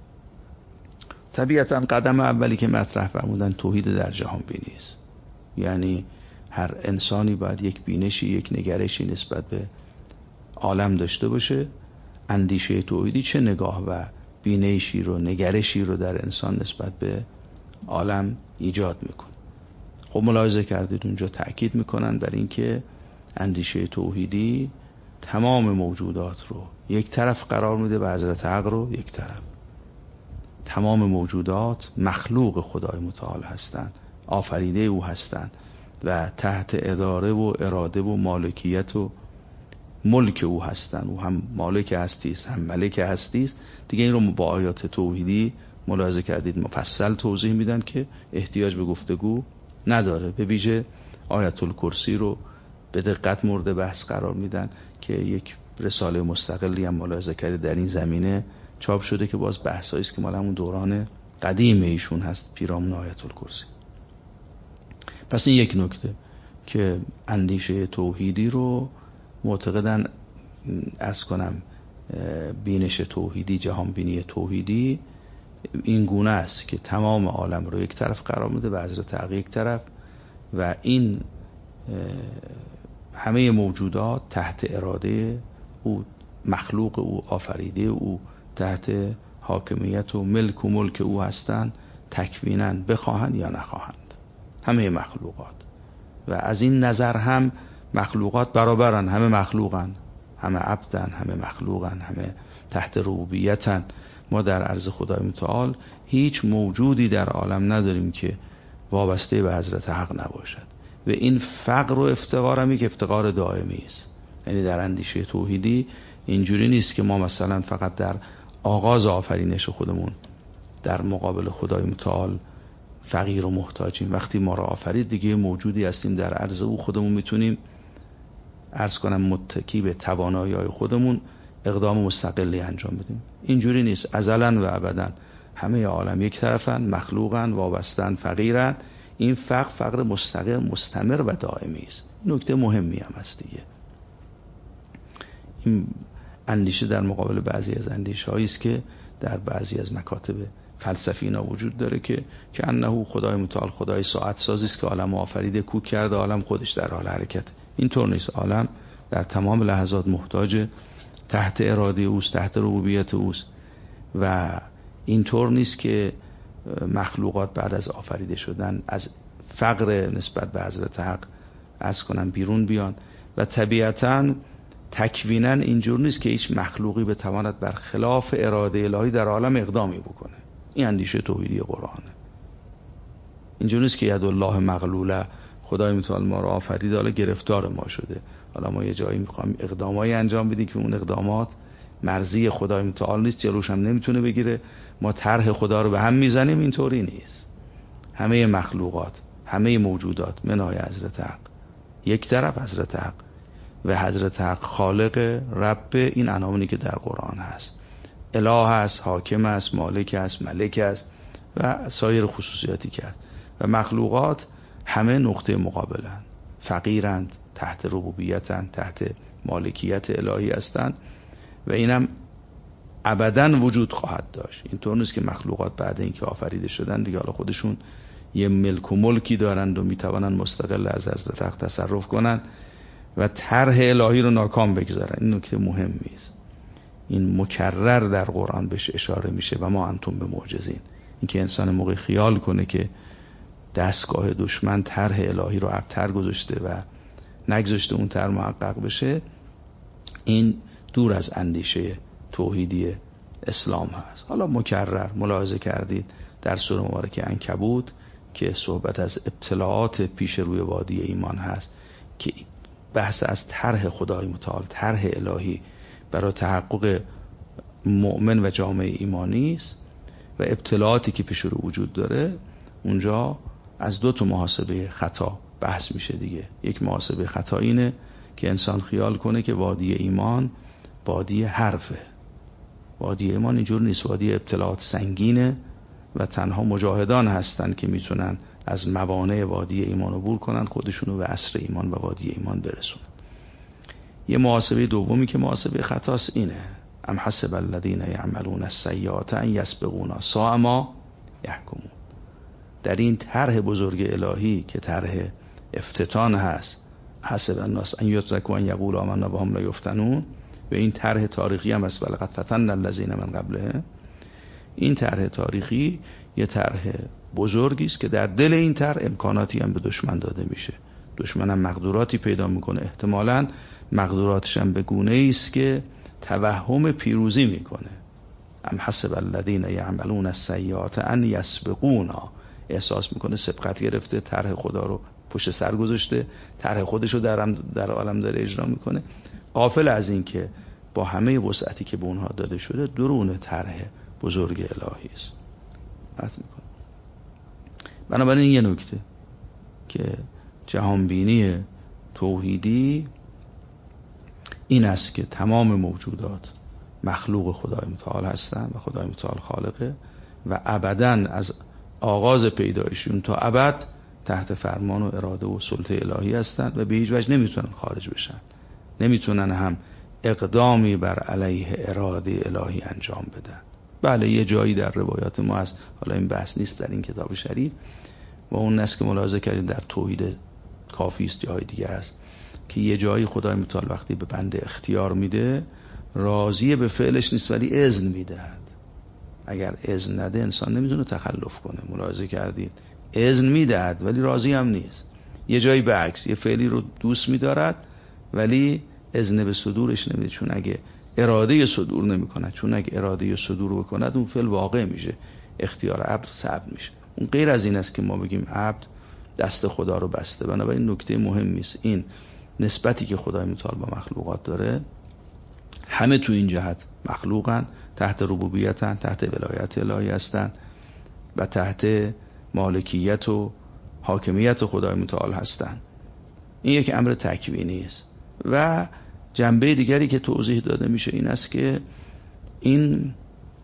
طبیعتا قدم اولی که مطرح فرمودن توحید در جهان بینی است. یعنی هر انسانی باید یک بینشی، یک نگرشی نسبت به عالم داشته باشه. اندیشه توحیدی چه نگاه و بینشی رو، نگرشی رو در انسان نسبت به عالم ایجاد میکنه. خب ملاحظه کردید اونجا تأکید میکنن بر این که اندیشه توحیدی تمام موجودات رو یک طرف قرار میده و حضرت حق رو یک طرف. تمام موجودات مخلوق خدای متعال هستند، آفریده او هستند و تحت اداره و اراده و مالکیت و ملک او هستند. او هم مالک هستی است، هم ملک هستی است. دیگه این رو با آیات توحیدی ملاحظه کردید مفصل توضیح میدن که احتیاج به گفتگو نداره. به ویژه آیت الکرسی رو به دقت مورد بحث قرار میدن که یک رساله مستقلی هم ملاحظه کردید در این زمینه چاپ شده که باز بحثایی است که مال همون دوران قدیم ایشون هست، پیرامون آیت الکرسی. پس این یک نکته که اندیشه توحیدی رو معتقدن عرض کنم بینش توحیدی، جهان بینی توحیدی این گونه است که تمام عالم رو یک طرف قرار میده و حضرت حق یک طرف و این همه موجودات تحت اراده او، مخلوق او، آفریده او، تحت حاکمیت و ملک و ملک او هستند، تکویناً بخواهند یا نخواهند. همه مخلوقات و از این نظر هم مخلوقات برابرن، همه مخلوقن، همه عبدن، همه مخلوقن، همه تحت ربوبیتن. ما در عرض خدای متعال هیچ موجودی در عالم نداریم که وابسته به حضرت حق نباشد و این فقر و افتقار همی که افتقار دائمی است. یعنی در اندیشه توحیدی اینجوری نیست که ما مثلا فقط در آغاز آفرینش خودمون در مقابل خدای متعال فقیر و محتاجیم. وقتی ما را آفرید دیگه موجودی هستیم در عرض او، خودمون میتونیم عرض کنم متکی به توانایی‌های خودمون اقدام مستقلی انجام بدیم. اینجوری نیست. ازلاً و ابداً همه عالم یک طرفن، مخلوقن، وابستن، فقیرن. این فقر فقر مستقر، مستمر و دائمی است. نکته مهمی هم است دیگه. این اندیشه در مقابل بعضی از اندیشه‌هایی است که در بعضی از مکاتب فلسفی اینا وجود داره که که انه خدای متعال خدای ساعت سازی است که عالم آفریده، کوک کرده، عالم خودش در حال حرکت. این طور نیست. عالم در تمام لحظات محتاج تحت اراده اوست، تحت ربوبیت اوست و این طور نیست که مخلوقات بعد از آفریده شدن از فقر نسبت به حضرت حق از کنن بیرون بیان و طبیعتاً تکویناً اینجور نیست که هیچ مخلوقی بتواند بر خلاف اراده الهی در عالم اقدامی بکنه. این اندیشه توحیدی قرآنه. اینجور نیست که ید الله مغلوله، خدای متعال ما رو آفرید حالا گرفتار ما شده، حالا ما یه جایی میخوام اقدامایی انجام بدیم که اون اقدامات مرضی خدای متعال نیست، جلوش هم نمیتونه بگیره، ما طرح خدا رو به هم میزنیم. اینطوری نیست. همه مخلوقات، همه موجودات منهای حضرت حق یک طرف حضرت حق و حضرت حق خالق، رب، این عناوینی که در قرآن هست. اله هست، حاکم است، مالک است، ملک است و سایر خصوصیاتی که هست و مخلوقات همه نقطه مقابلند، فقیرند، تحت ربوبیتند، تحت مالکیت الهی هستند و اینم ابداً وجود خواهد داشت. اینطور نیست که مخلوقات بعد اینکه آفریده شدن دیگه حالا خودشون یه ملک و ملکی دارند و میتوانند مستقل از حضرت حق تصرف کنند و طرح الهی رو ناکام بگذارن. این نکته مهمی است. این مکرر در قرآن بهش اشاره میشه و ما انتم به معجزین. اینکه انسان موقع خیال کنه که دستگاه دشمن طرح الهی رو ابتر گذاشته و نگذاشته اون طرح محقق بشه، این دور از اندیشه توحیدی اسلام هست. حالا مکرر ملاحظه کردید در سوره مبارکه عنکبوت که صحبت از ابتلاعات پیش روی وادی ایمان هست که بحث از طرح خدای متعال، طرح الهی برای تحقق مؤمن و جامعه ایمانی است و ابتلاعاتی که پیش رو وجود داره. اونجا از دو تا محاسبه خطا بحث میشه دیگه. یک محاسبه خطا اینه که انسان خیال کنه که وادی ایمان وادی حرفه. وادی ایمان اینجور نیست، وادی ابتلاعات سنگینه و تنها مجاهدان هستن که میتونن از موانع وادی ایمان عبور کنن، خودشونو به عصر ایمان و وادی ایمان برسونن. یه محاسبه دومی که محاسبه خطاست اینه: ام حسب الذین یعملون السیئات ان یسبقونا ساء ما یحکمون. در این طرح بزرگ الهی که طرح افتتان هست، حسب الناس ان یترکوا ان یقولوا آمنا وهم لا یفتنون، و این طرح تاریخی هم است، ولقد فتنا الذین من قبلهم. این طرح تاریخی یه طرح بزرگی است که در دل این طرح امکاناتی هم به دشمن داده میشه. دشمن هم مقدوراتی پیدا میکنه، احتمالاً مقدوراتش هم به گونه‌ای است که توهم پیروزی میکنه. ام حسب الذین یعملون السیئات ان یسبقونا، احساس میکنه سبقت گرفته، طرح خدا رو پشت سر گذاشته، طرح خودش رو در در عالم داره اجرا میکنه، غافل از این که با همه وسعتی که به اونها داده شده درون طرح بزرگ الهی است. عرض میکنه. بنابراین یه نکته که جهانبینی توحیدی این است که تمام موجودات مخلوق خدای متعال هستند و خدای متعال خالقه و ابداً از آغاز پیدایشون تا ابد تحت فرمان و اراده و سلطه الهی هستند و به هیچ وجه نمیتونن خارج بشن. نمیتونن هم اقدامی بر علیه اراده الهی انجام بدن. بله یه جایی در روایات ما هست، حالا این بحث نیست در این کتاب شریف، و اون است که ملاحظه کردیم در توحید کافی است جای دیگه است که یه جایی خدای متعال وقتی به بنده اختیار میده راضی به فعلش نیست ولی اذن میدهد. اگر اذن نده انسان نمیتونه تخلف کنه. ملاحظه کردید اذن میدهد ولی راضی هم نیست. یه جایی برعکس، یه فعلی رو دوست میدارد ولی اذن به صدورش نمیده، چون اگه اراده صدور نمیکنه، چون اگه اراده صدور بکند اون فعل واقع میشه، اختیار عبد ثبت میشه. اون غیر از این است که ما بگیم عبد دست خدا رو بسته. بنابراین نکته مهمی است این نسبتی که خدای متعال با مخلوقات داره. همه تو این جهت مخلوقن، تحت ربوبیتن، تحت ولایت الهی هستن و تحت مالکیت و حاکمیت خدای متعال هستن. این یک امر تکوینی است. و جنبه دیگری که توضیح داده میشه این است که این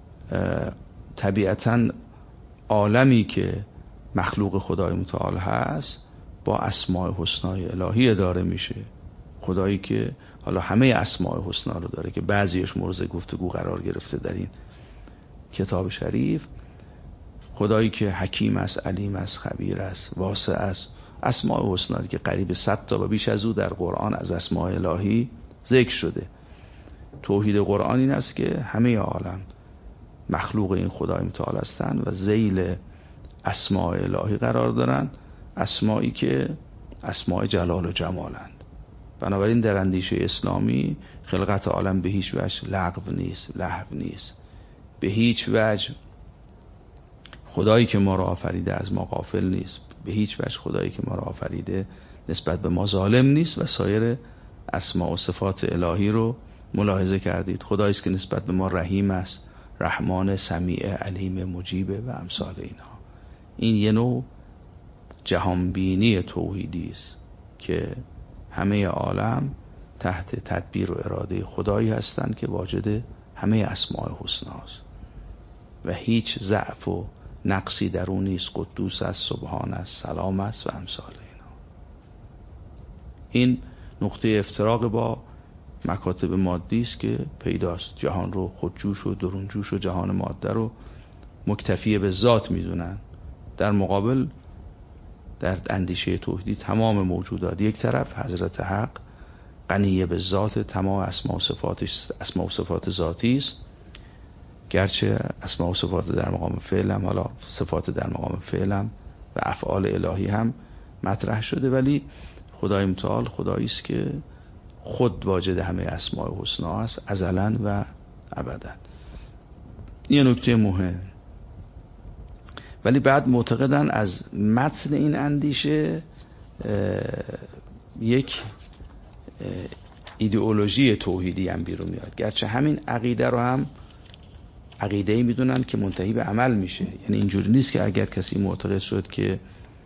طبیعتاً عالمی که مخلوق خدای متعال هست با اسماء حسنای الهی اداره میشه. خدایی که حالا همه اسماء حسنا رو داره که بعضیش مورد گفتگو قرار گرفته در این کتاب شریف، خدایی که حکیم است، علیم است، خبیر است، واسع است، اسماء حسنا که قریب صد تا و بیش از او در قرآن از اسماء الهی ذکر شده. توحید قرآن این است که همه عالم مخلوق این خدای متعال هستند و ذیل اسماء الهی قرار دارند، اسمایی که اسماء جلال و جمالند. بنابراین در اندیشه اسلامی خلقت عالم به هیچ وجه لغو نیست، لهو نیست. به هیچ وجه خدایی که ما را آفریده از ما غافل نیست. به هیچ وجه خدایی که ما را آفریده نسبت به ما ظالم نیست و سایر اسماء و صفات الهی رو ملاحظه کردید. خدایی است که نسبت به ما رحیم است، رحمان، سمیع، علیم، مجیب و امثال اینها. این یه نوع جهانبینی توحیدی است که همه عالم تحت تدبیر و اراده خدایی هستند که واجد همه اسماء حسناست و هیچ ضعف و نقصی در اون نیست. قدوس است، سبحان است، سلام است و امثال اینا. این نقطه افتراق با مکاتب مادی است که پیداست. جهان رو خودجوش و درونجوش و جهان ماده رو مکتفی به ذات میدونن. در مقابل در اندیشه توحیدی تمام موجودات، یک طرف حضرت حق غنی به ذات، تمام اسماء و صفاتش اسماء و صفات ذاتی است، گرچه اسماء و صفات در مقام فعل هم، حالا صفات در مقام فعل هم و افعال الهی هم مطرح شده، ولی خدای متعال خدایی است که خود واجد همه اسماء حسنا است ازلا و ابدا. یه نکته مهم. ولی بعد معتقدن از متن این اندیشه یک ایدئولوژی توحیدی هم بیرون میاد، گرچه همین عقیده رو هم عقیده‌ای میدونن که منتهی به عمل میشه. یعنی اینجوری نیست که اگر کسی معتقد شد که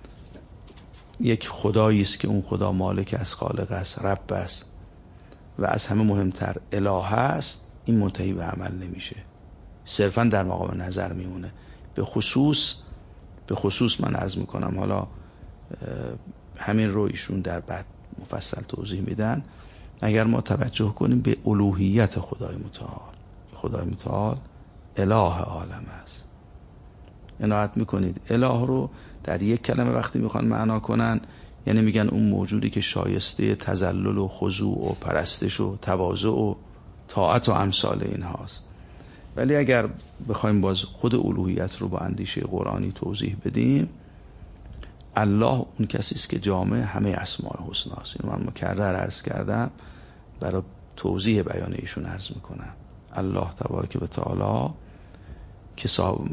یک خدایی است که اون خدا مالک از خالق است، رب است و از همه مهمتر اله است، این منتهی به عمل نمیشه، صرفا در مقام نظر میمونه. به خصوص به خصوص من عرض میکنم، حالا همین رو ایشون در بعد مفصل توضیح میدن، اگر ما توجه کنیم به الوهیت خدای متعال، خدای متعال اله عالم است. عنایت میکنید اله رو در یک کلمه وقتی میخوان معنا کنن، یعنی میگن اون موجودی که شایسته تذلل و خضوع و پرستش و تواضع و طاعت و امثال این هاست. ولی اگر بخوایم باز خود الوهیت رو با اندیشه قرآنی توضیح بدیم، الله اون کسی است که جامع همه اسماء الحسنا است. اینو من مکرر عرض کردم، برای توضیح بیان ایشون عرض میکنم. الله تبارک و تعالی که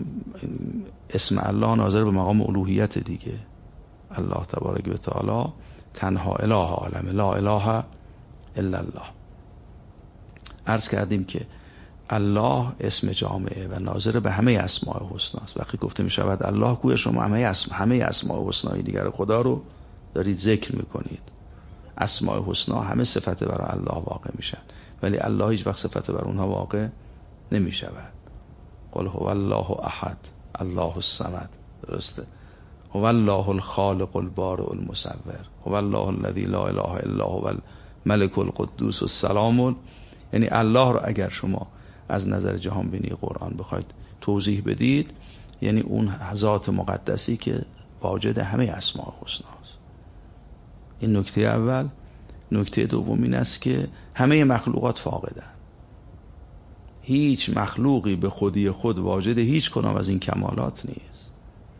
اسم الله ناظر به مقام الوهیت دیگه. الله تبارک و تعالی تنها اله عالم، لا اله الا الله. عرض کردیم که الله اسم جامعه و ناظر به همه اسماء الحسنا است. وقتی گفته می شود الله، گویا شما همه اسم همه اسماء الحسنای دیگر خدا رو دارید ذکر میکنید. اسماء الحسنا همه صفت برای الله واقع میشن، ولی الله هیچ وقت صفت بر اونها واقع نمی شود. قل هو الله احد الله الصمد. درسته؟ هو الله الخالق البارئ المصور، هو الله الذی لا اله الا هو الملك القدوس السلام. یعنی الله رو اگر شما از نظر جهان بینی قرآن بخواید توضیح بدید، یعنی اون ذات مقدسی که واجد همه اسماء الحسنا است. این نکته اول. نکته دوم این است که همه مخلوقات فاقدن. هیچ مخلوقی به خودی خود واجد هیچ کنام از این کمالات نیست.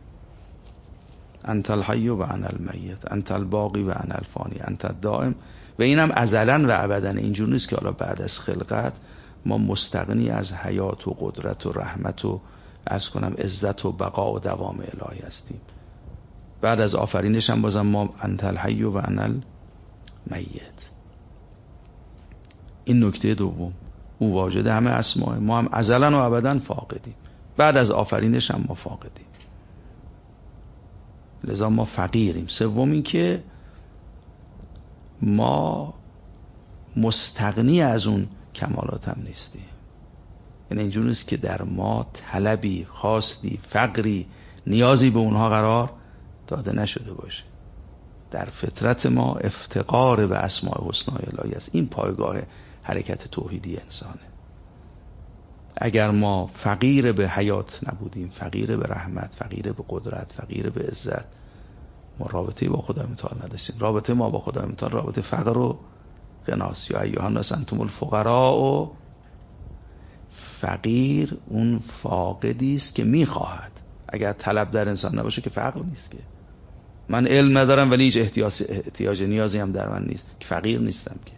انت الحی و انا المیت، انت الباقی و انا الفانی، انت الدائم. و اینم ازلا و ابدا. اینجور نیست که حالا بعد از خلقت ما مستغنی از حیات و قدرت و رحمت و عرض کنم عزت و بقا و دوام الهی هستیم. بعد از آفرینش هم بازم ما انت الحی و انا المیت. این نکته دوم. او واجد همه اسماء، ما هم ازلا و ابدا فاقدیم. بعد از آفرینش هم ما فاقدیم، لذا ما فقیریم. سوم این که ما مستغنی از اون کمالات هم نیستیم. یعنی اینجور نیست که در ما طلبی، خواستی، فقری، نیازی به اونها قرار داده نشده باشه. در فطرت ما افتقار به اسماء الحسنای الهی است. این پایگاه حرکت توحیدی انسانه. اگر ما فقیر به حیات نبودیم، فقیر به رحمت، فقیر به قدرت، فقیر به عزت، ما رابطه با خدای متعال نداشتیم. رابطه ما با خدای متعال رابطه فقر و غناست. یا ایها الناس انتم الفقراء. و فقیر اون فاقدی است که میخواهد. اگر طلب در انسان نباشه که فقر نیست. که من علم ندارم ولی هیچ احتیاج احتیاج نیازی هم در من نیست، که فقیر نیستم. که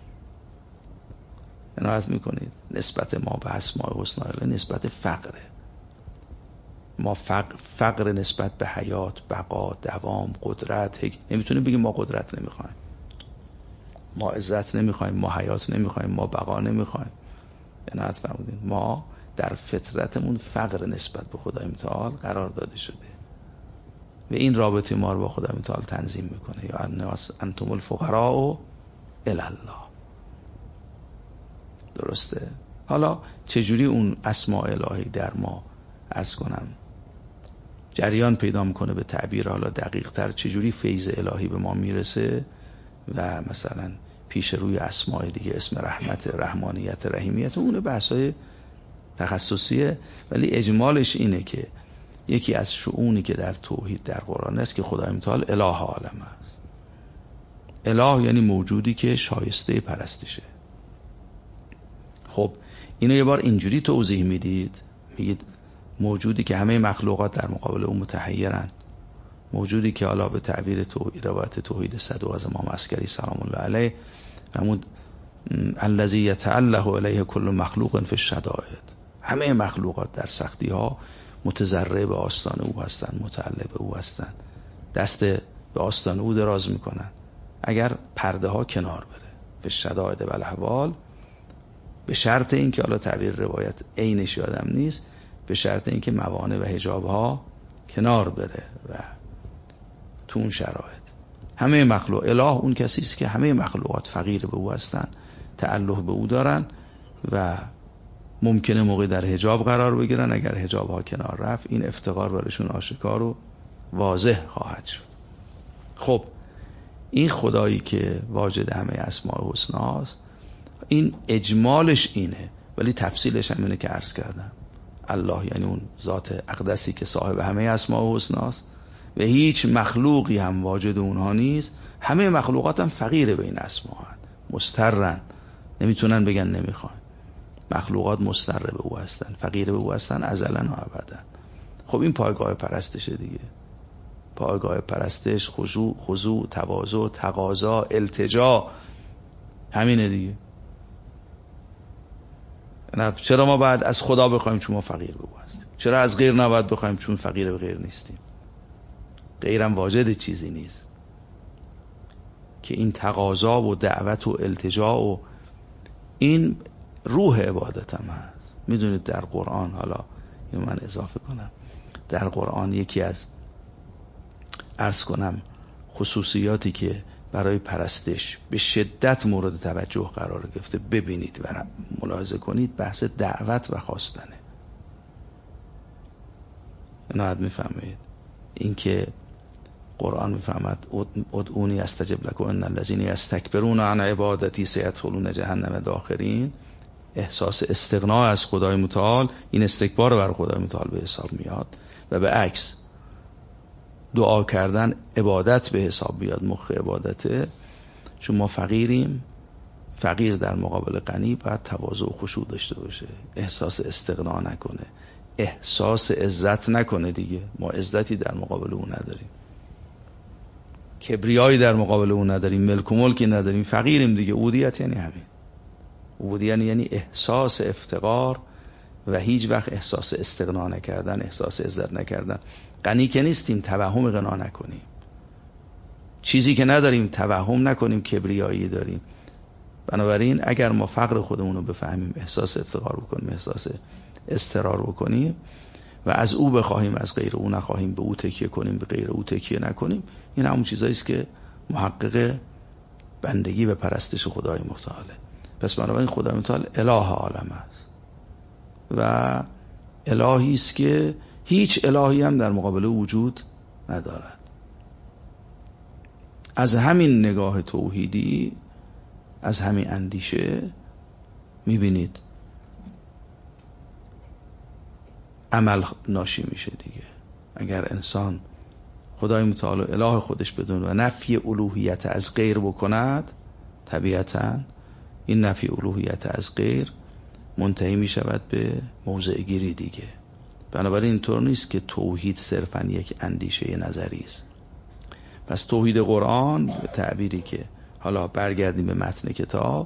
عنایت میکنید نسبت ما به اسماء الحسنا نسبت فقره. ما فقر, فقر نسبت به حیات، بقا، دوام، قدرت. نمیتونیم بگیم ما قدرت نمیخوایم، ما عزت نمیخوایم، ما حیات نمیخوایم، ما بقا نمیخوایم. عنایت فرمودین ما در فطرتمون فقر نسبت به خدای متعال قرار داده شده و این رابطه ما رو با خدای متعال تنظیم میکنه. یا الناس انتم الفقراء الی الله. درسته؟ حالا چجوری اون اسماء الهی در ما عرض کنم جریان پیدا میکنه به تعبیر حالا دقیق تر، چجوری فیض الهی به ما میرسه و مثلا پیش روی اسماء دیگه، اسم رحمت، رحمانیت، رحیمیت، اون بحثای تخصصیه. ولی اجمالش اینه که یکی از شؤونی که در توحید در قرآن است که خدای متعال اله عالم است. اله یعنی موجودی که شایسته پرستشه. خب اینو یه بار اینجوری توضیح میدید، میگید موجودی که همه مخلوقات در مقابل اون متحیرن، موجودی که حالا به تعبیر توحید، روایت توحید صدوق از امام عسکری سلام الله علیه، همون الذی یتعلق الیه کل مخلوق فی الشدائد، همه مخلوقات در سختی ها متضرع به آستان او هستند، متعلق به او هستند، دست به آستان او دراز میکنن. اگر پرده ها کنار بره به شدائد و الاحوال، به شرط اینکه حالا تعبیر روایت عینش یادم نیست، به شرط اینکه موانع و حجاب ها کنار بره و تو اون شرایط همه مخلوق، اله اون کسی است که همه مخلوقات فقیر به او هستند، تعلق به او دارن و ممکنه موقع در حجاب قرار بگیرن. اگر حجاب ها کنار رفت این افتقار برشون آشکار و واضح خواهد شد. خب این خدایی که واجد همه اسماء الحسنا است، این اجمالش اینه، ولی تفصیلش هم اینه که عرض کردم. الله یعنی اون ذات اقدسی که صاحب همه اسماء الحسنا است و هیچ مخلوقی هم واجد اونها نیست. همه مخلوقات هم فقیر به این اسماء هستند، مضطرن، نمیتونن بگن نمیخوان. مخلوقات مضطر به او هستن، فقیر به او هستن ازلا و ابدا. خب این پایگاه پرستشه دیگه، پایگاه پرستش، خضوع، خضوع، تواضع، تقاضا، التجا، همینه دیگه. چرا ما باید از خدا بخوایم چون ما فقیر به او هستیم؟ چرا از غیر نباید بخوایم چون فقیر به غیر نیستیم؟ غیرم واجد چیزی نیست که این تقاضا و دعوت و التجا و این روح عبادت هم هست. میدونید در قرآن، حالا اینو من اضافه کنم، در قرآن یکی از عرض کنم خصوصیاتی که برای پرستش به شدت مورد توجه قرار گرفته، ببینید و ملاحظه کنید، بحث دعوت و خواستنه. اینو حد میفهمید، این که قرآن میفهمد ادعونی استجب لکم ان الذین یستکبرون عن عبادتی سیدخلون جهنم داخرین. احساس استغنا از خدای متعال، این استکبار بر خدای متعال به حساب میاد و به عکس دعا کردن عبادت به حساب بیاد، مخ عبادته. چون ما فقیریم، فقیر در مقابل غنی باید تواضع و خشوع داشته باشه، احساس استغنا نکنه، احساس عزت نکنه دیگه. ما عزتی در مقابل اون نداریم، کبریایی در مقابل اون نداریم، ملک و ملکی نداریم، فقیریم دیگه. عبودیت یعنی همین. عبودیت یعنی احساس افتقار و هیچ وقت احساس استغنا نکردن، احساس عزت نکردن. غنی که نیستیم توهم غنا نکنیم، چیزی که نداریم توهم نکنیم کبریایی داریم. بنابراین اگر ما فقر خودمون رو بفهمیم، احساس افتقار بکنیم، احساس استقرار بکنیم و از او بخواهیم، از غیر او نخواهیم، به او تکیه کنیم، به غیر او تکیه نکنیم، این همون چیزایی است که محقق بندگی و پرستش خدای متعاله. پس بنابراین خدای متعال اله عالم است و الهی است که هیچ الهی هم در مقابل وجود ندارد. از همین نگاه توحیدی، از همین اندیشه میبینید عمل ناشی میشه دیگه. اگر انسان خدای متعال اله خودش بدون و نفی الوهیت از غیر بکند، طبیعتاً این نفی الوهیت از غیر منتهی می شود به موضع گیری دیگه. بنابراین اینطور نیست که توحید صرفاً یک اندیشه نظری است. پس توحید قرآن به تعبیری که حالا برگردیم به متن کتاب،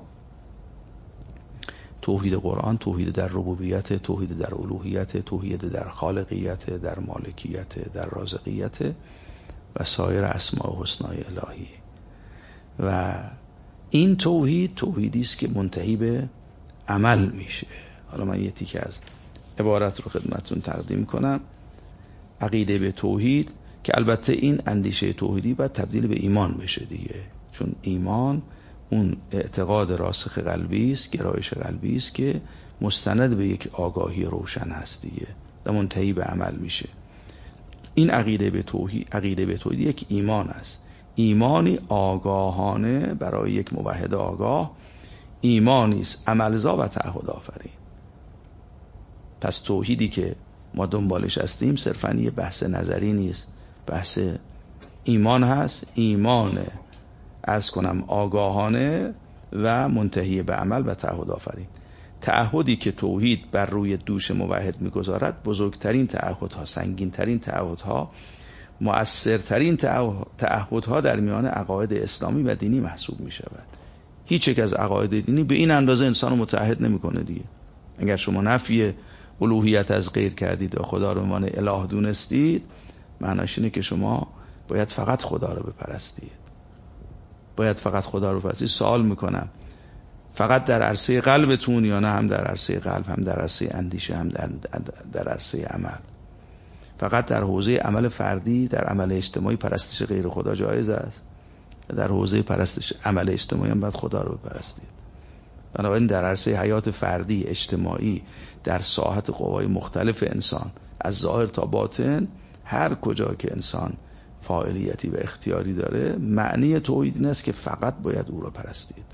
توحید قرآن توحید در ربوبیت، توحید در الوهیت، توحید در خالقیت، در مالکیت، در رازقیت و سایر اسماء حسنای الهی. و این توحید توحیدی است که منتهی به عمل میشه. حالا من یه تیکه از عبارت رو خدمتتون تقدیم کنم. عقیده به توحید، که البته این اندیشه توحیدی باید تبدیل به ایمان بشه دیگه، چون ایمان اون اعتقاد راسخ قلبی است، گرایش قلبی است که مستند به یک آگاهی روشن هست دیگه و منتهی به عمل میشه. این عقیده به توحید، عقیده به توحید یک ایمان است، ایمانی آگاهانه برای یک موحد آگاه، ایمانی است عملزا و تعهد آفرین. پس توحیدی که ما دنبالش هستیم صرفاً یه بحث نظری نیست، بحث ایمان هست، ایمان عرض کنم آگاهانه و منتهی به عمل و تعهد آفرین. تعهدی که توحید بر روی دوش موحد میگذارد بزرگترین تعهدها، سنگینترین تعهدها، مؤثرترین تعهدها در میان عقاید اسلامی و دینی محسوب می شود. هیچ یک از عقاید دینی به این اندازه انسان رو متعهد نمی کنه دیگه. اگر شما نفی الوهیت از غیر کردید و خدا رو عنوان اله دونستید، معناش اینه که شما باید فقط خدا رو بپرستید. باید فقط خدا رو بپرستید. سوال میکنم فقط در عرصه قلبتون یا نه هم در عرصه قلب، هم در عرصه اندیشه، هم در, در عرصه عمل؟ فقط در حوزه عمل فردی، در عمل اجتماعی پرستش غیر خدا جایز است؟ در حوزه پرستش عمل اجتماعی هم باید خدا رو بپرستید. بنابراین در عرصه حیات فردی، اجتماعی، در ساحت قوای مختلف انسان از ظاهر تا باطن، هر کجا که انسان فاعلیتی و اختیاری داره، معنی توحید این است که فقط باید او را پرستید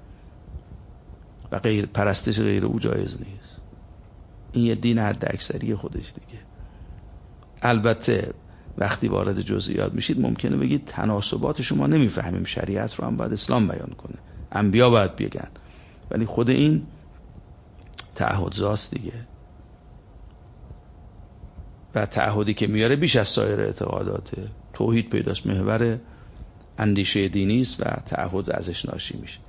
و غیر پرستش غیر او جایز نیست. این یه دین حد اکثری خودش دیگه. البته وقتی وارد جزئیات میشید ممکنه بگید تناسبات شما نمیفهمیم، شریعت رو هم باید اسلام بیان کنه، انبیا باید بگن، ولی خود این تعهدزاست دیگه. و تعهدی که میاره بیش از سایر اعتقاداته. توحید پیداست، محور اندیشه دینی است و تعهد ازش ناشی میشه.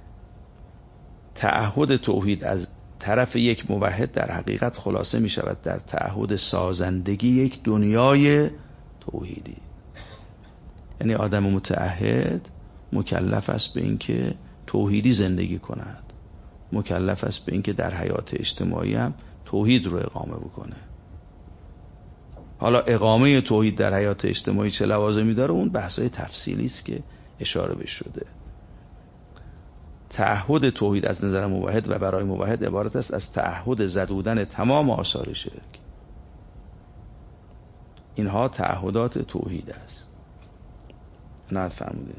تعهد توحید از طرف یک موحد در حقیقت خلاصه می شود در تعهد سازندگی یک دنیای توحیدی. یعنی آدم متعهد مکلف است به اینکه توحیدی زندگی کند، مکلف است به اینکه در حیات اجتماعی هم توحید رو اقامه بکنه. حالا اقامه توحید در حیات اجتماعی چه لوازمی داره، اون بحثای تفصیلی است که اشاره بهش شده. تعهد توحید از نظر موحد و برای موحد عبارت است از تعهد زدودن تمام آثار شرک. اینها تعهدات توحید است. نه فرمودین.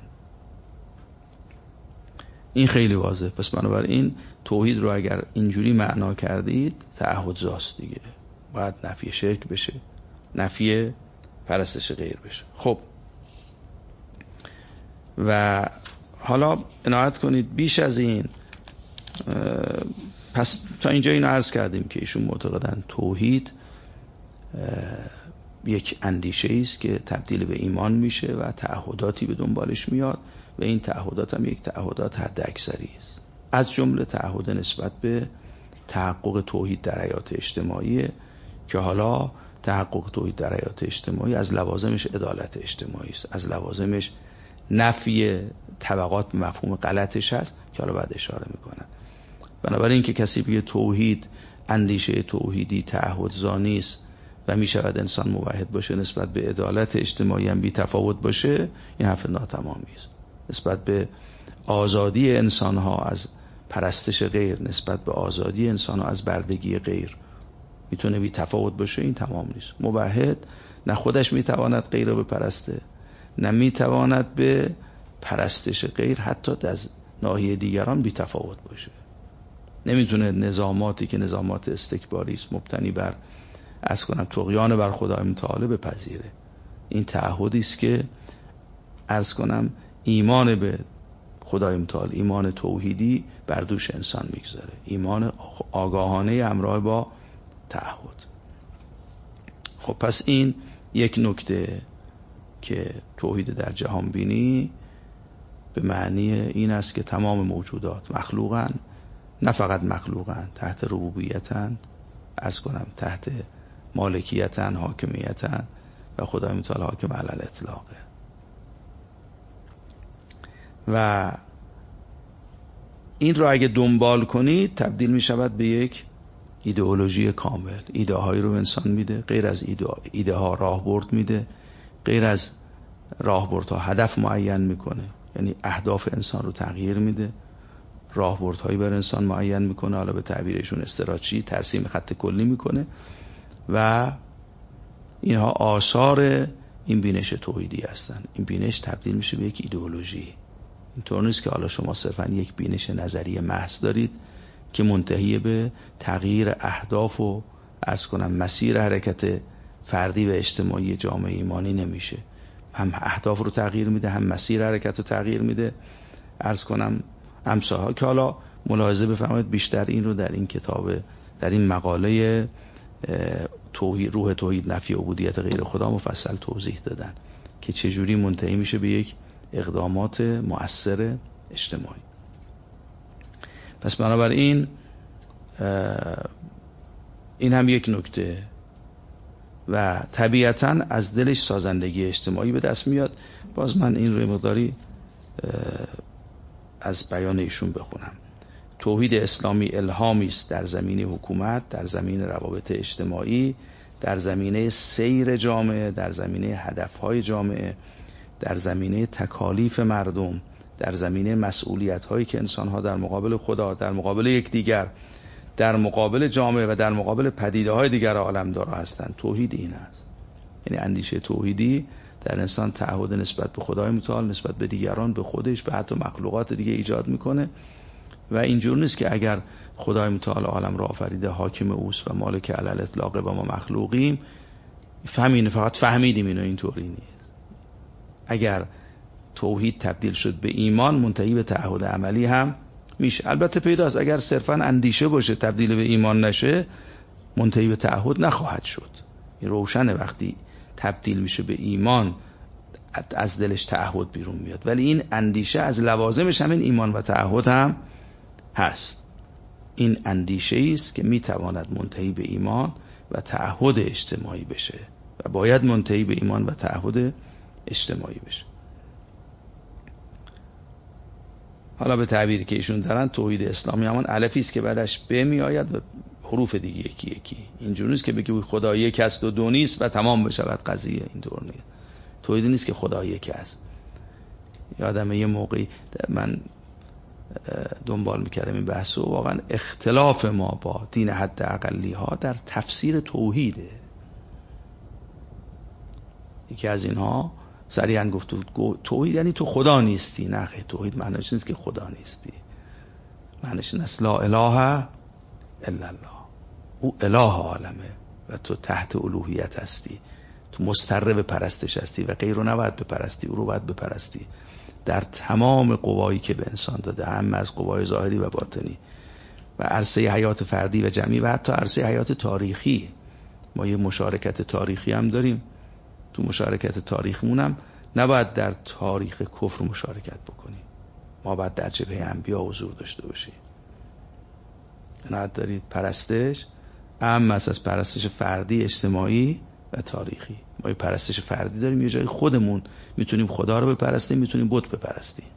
این خیلی واضحه. پس بنابراین توحید رو اگر اینجوری معنا کردید تعهدزاست دیگه. باید نفی شرک بشه، نفی پرستش غیر بشه. خب و حالا عنایت کنید بیش از این، پس تا اینجا اینو عرض کردیم که ایشون معتقدن توحید یک اندیشه است که تبدیل به ایمان میشه و تعهداتی به دنبالش میاد و این تعهدات هم یک تعهدات حد اکثری است، از جمله تعهد نسبت به تحقق توحید در حیات اجتماعی که حالا تحقق توحید در حیات اجتماعی از لوازمش عدالت اجتماعی است، از لوازمش نفی طبقات به مفهوم غلطش هست که حالا بعد اشاره میکنم. بنابراین که کسی بگه توحید اندیشه توحیدی تعهدزانی است و میشود انسان موحد باشه نسبت به عدالت اجتماعی هم بی تفاوت باشه، این حرف ناتمامی است. نسبت به آزادی انسان ها از پرستش غیر، نسبت به آزادی انسان ها از بردگی غیر میتونه بی تفاوت باشه، این تمام نیست. موحد نه خودش میتواند غیر رو بپرسته، نه میتواند به پرستش غیر حتی از ناحیه دیگران بی تفاوت باشه. نمیتونه نظاماتی که نظامات استکباری است مبتنی بر از کنم طغیان بر خدای متعال بپذیره. این تعهدی است که عرض کنم ایمان به خدای متعال، ایمان توحیدی بر دوش انسان میگذاره، ایمان آگاهانه همراه با تعهد. خب پس این یک نکته که توحید در جهان بینی به معنی این است که تمام موجودات مخلوقن، نه فقط مخلوقن، تحت ربوبیتن، عرض کنم تحت مالکیتن، حاکمیتن و خدای متعال حاکم علی الاطلاقه. و این رو اگه دنبال کنید تبدیل می شود به یک ایدئولوژی کامل. ایده هایی رو انسان میده، غیر از ایده, ایده ها راهبرد میده، غیر از راهبرد ها هدف معین میکنه، یعنی اهداف انسان رو تغییر میده، راهبرد هایی بر انسان معین میکنه، حالا به تعبیرشون استراتژی، ترسیم خط کلی میکنه و اینها آثار این بینش توحیدی هستن. این بینش تبدیل میشه به یک ایدئولوژی. اینطور نیست که حالا شما صرفا یک بینش نظری محض دارید که منتهی به تغییر اهداف و از کنم مسیر حرکت فردی و اجتماعی جامعه ایمانی نمیشه. هم اهداف رو تغییر میده، هم مسیر حرکت رو تغییر میده. عرض کنم امثال که حالا ملاحظه بفرمایید بیشتر این رو در این کتاب، در این مقاله توحید، روح توحید نفی عبودیت غیر خدا مفصل توضیح دادن که چجوری منتهی میشه به یک اقدامات مؤثر این هم یک نکته. و طبیعتاً از دلش سازندگی اجتماعی به دست میاد. باز من این روی مقداری از بیان ایشون بخونم. توحید اسلامی الهامی است در زمینه حکومت، در زمینه روابط اجتماعی، در زمینه سیر جامعه، در زمینه هدفهای جامعه، در زمینه تکالیف مردم، در زمینه مسئولیت‌هایی که انسان‌ها در مقابل خدا، در مقابل یکدیگر، در مقابل جامعه و در مقابل پدیده‌های دیگر عالمدارا هستند. توحید این است. یعنی اندیشه توحیدی در انسان تعهد نسبت به خدای متعال، نسبت به دیگران، به خودش، به حتی مخلوقات دیگه ایجاد میکنه. و اینجور نیست که اگر خدای متعال عالم را آفریده، حاکم اوست و مالک علی الاطلاق و ما مخلوقیم، فهمین فقط فهمیدیم اینو، اینطوری نیست. اگر توحید تبدیل شد به ایمان، منتهی به تعهد عملی هم میشه. البته پیداست اگر صرفا اندیشه باشه تبدیل به ایمان نشه، منتهی به تعهد نخواهد شد. این روشنه. وقتی تبدیل میشه به ایمان از دلش تعهد بیرون میاد، ولی این اندیشه از لوازمش همین ایمان و تعهد هم هست. این اندیشه است که میتواند منتهی به ایمان و تعهد اجتماعی بشه و باید منتهی به ایمان و تعهد اجتماعی بشه. حالا به تعبیری که ایشون دارن، توحید اسلامی همان الفی است که بعدش ب می آید و حروف دیگه یکی یکی. اینجوری نیست که بگی خدا یک است و دو نیست و تمام بشود قضیه. اینطور نیست. توحید نیست که خدا یک است. یادم یه موقعی من دنبال میکردم این بحثو، واقعا اختلاف ما با دین حد اقلی ها در تفسیر توحیده. یکی از اینها سریعا گفت توحید یعنی تو خدا نیستی. نه خیلی، توحید معنیش نیست که خدا نیستی. معنیش این است لا اله الا الله. او اله عالمه و تو تحت الوهیت هستی، تو مستر به پرستش هستی و غیر رو نباید بپرستی، او رو باید بپرستی در تمام قوایی که به انسان داده، هم از قوای ظاهری و باطنی و عرصه حیات فردی و جمعی و حتی عرصه حیات تاریخی. ما یه مشارکت تاریخی هم داریم. تو مشارکت تاریخمون هم نباید در تاریخ کفر مشارکت بکنیم. ما باید در جبهه انبیا حضور داشته باشیم. نه دارید پرستش اهم از پرستش فردی، اجتماعی و تاریخی. ما یه پرستش فردی داریم، یه جای خودمون میتونیم خدا رو بپرستیم، میتونیم بت بپرستیم.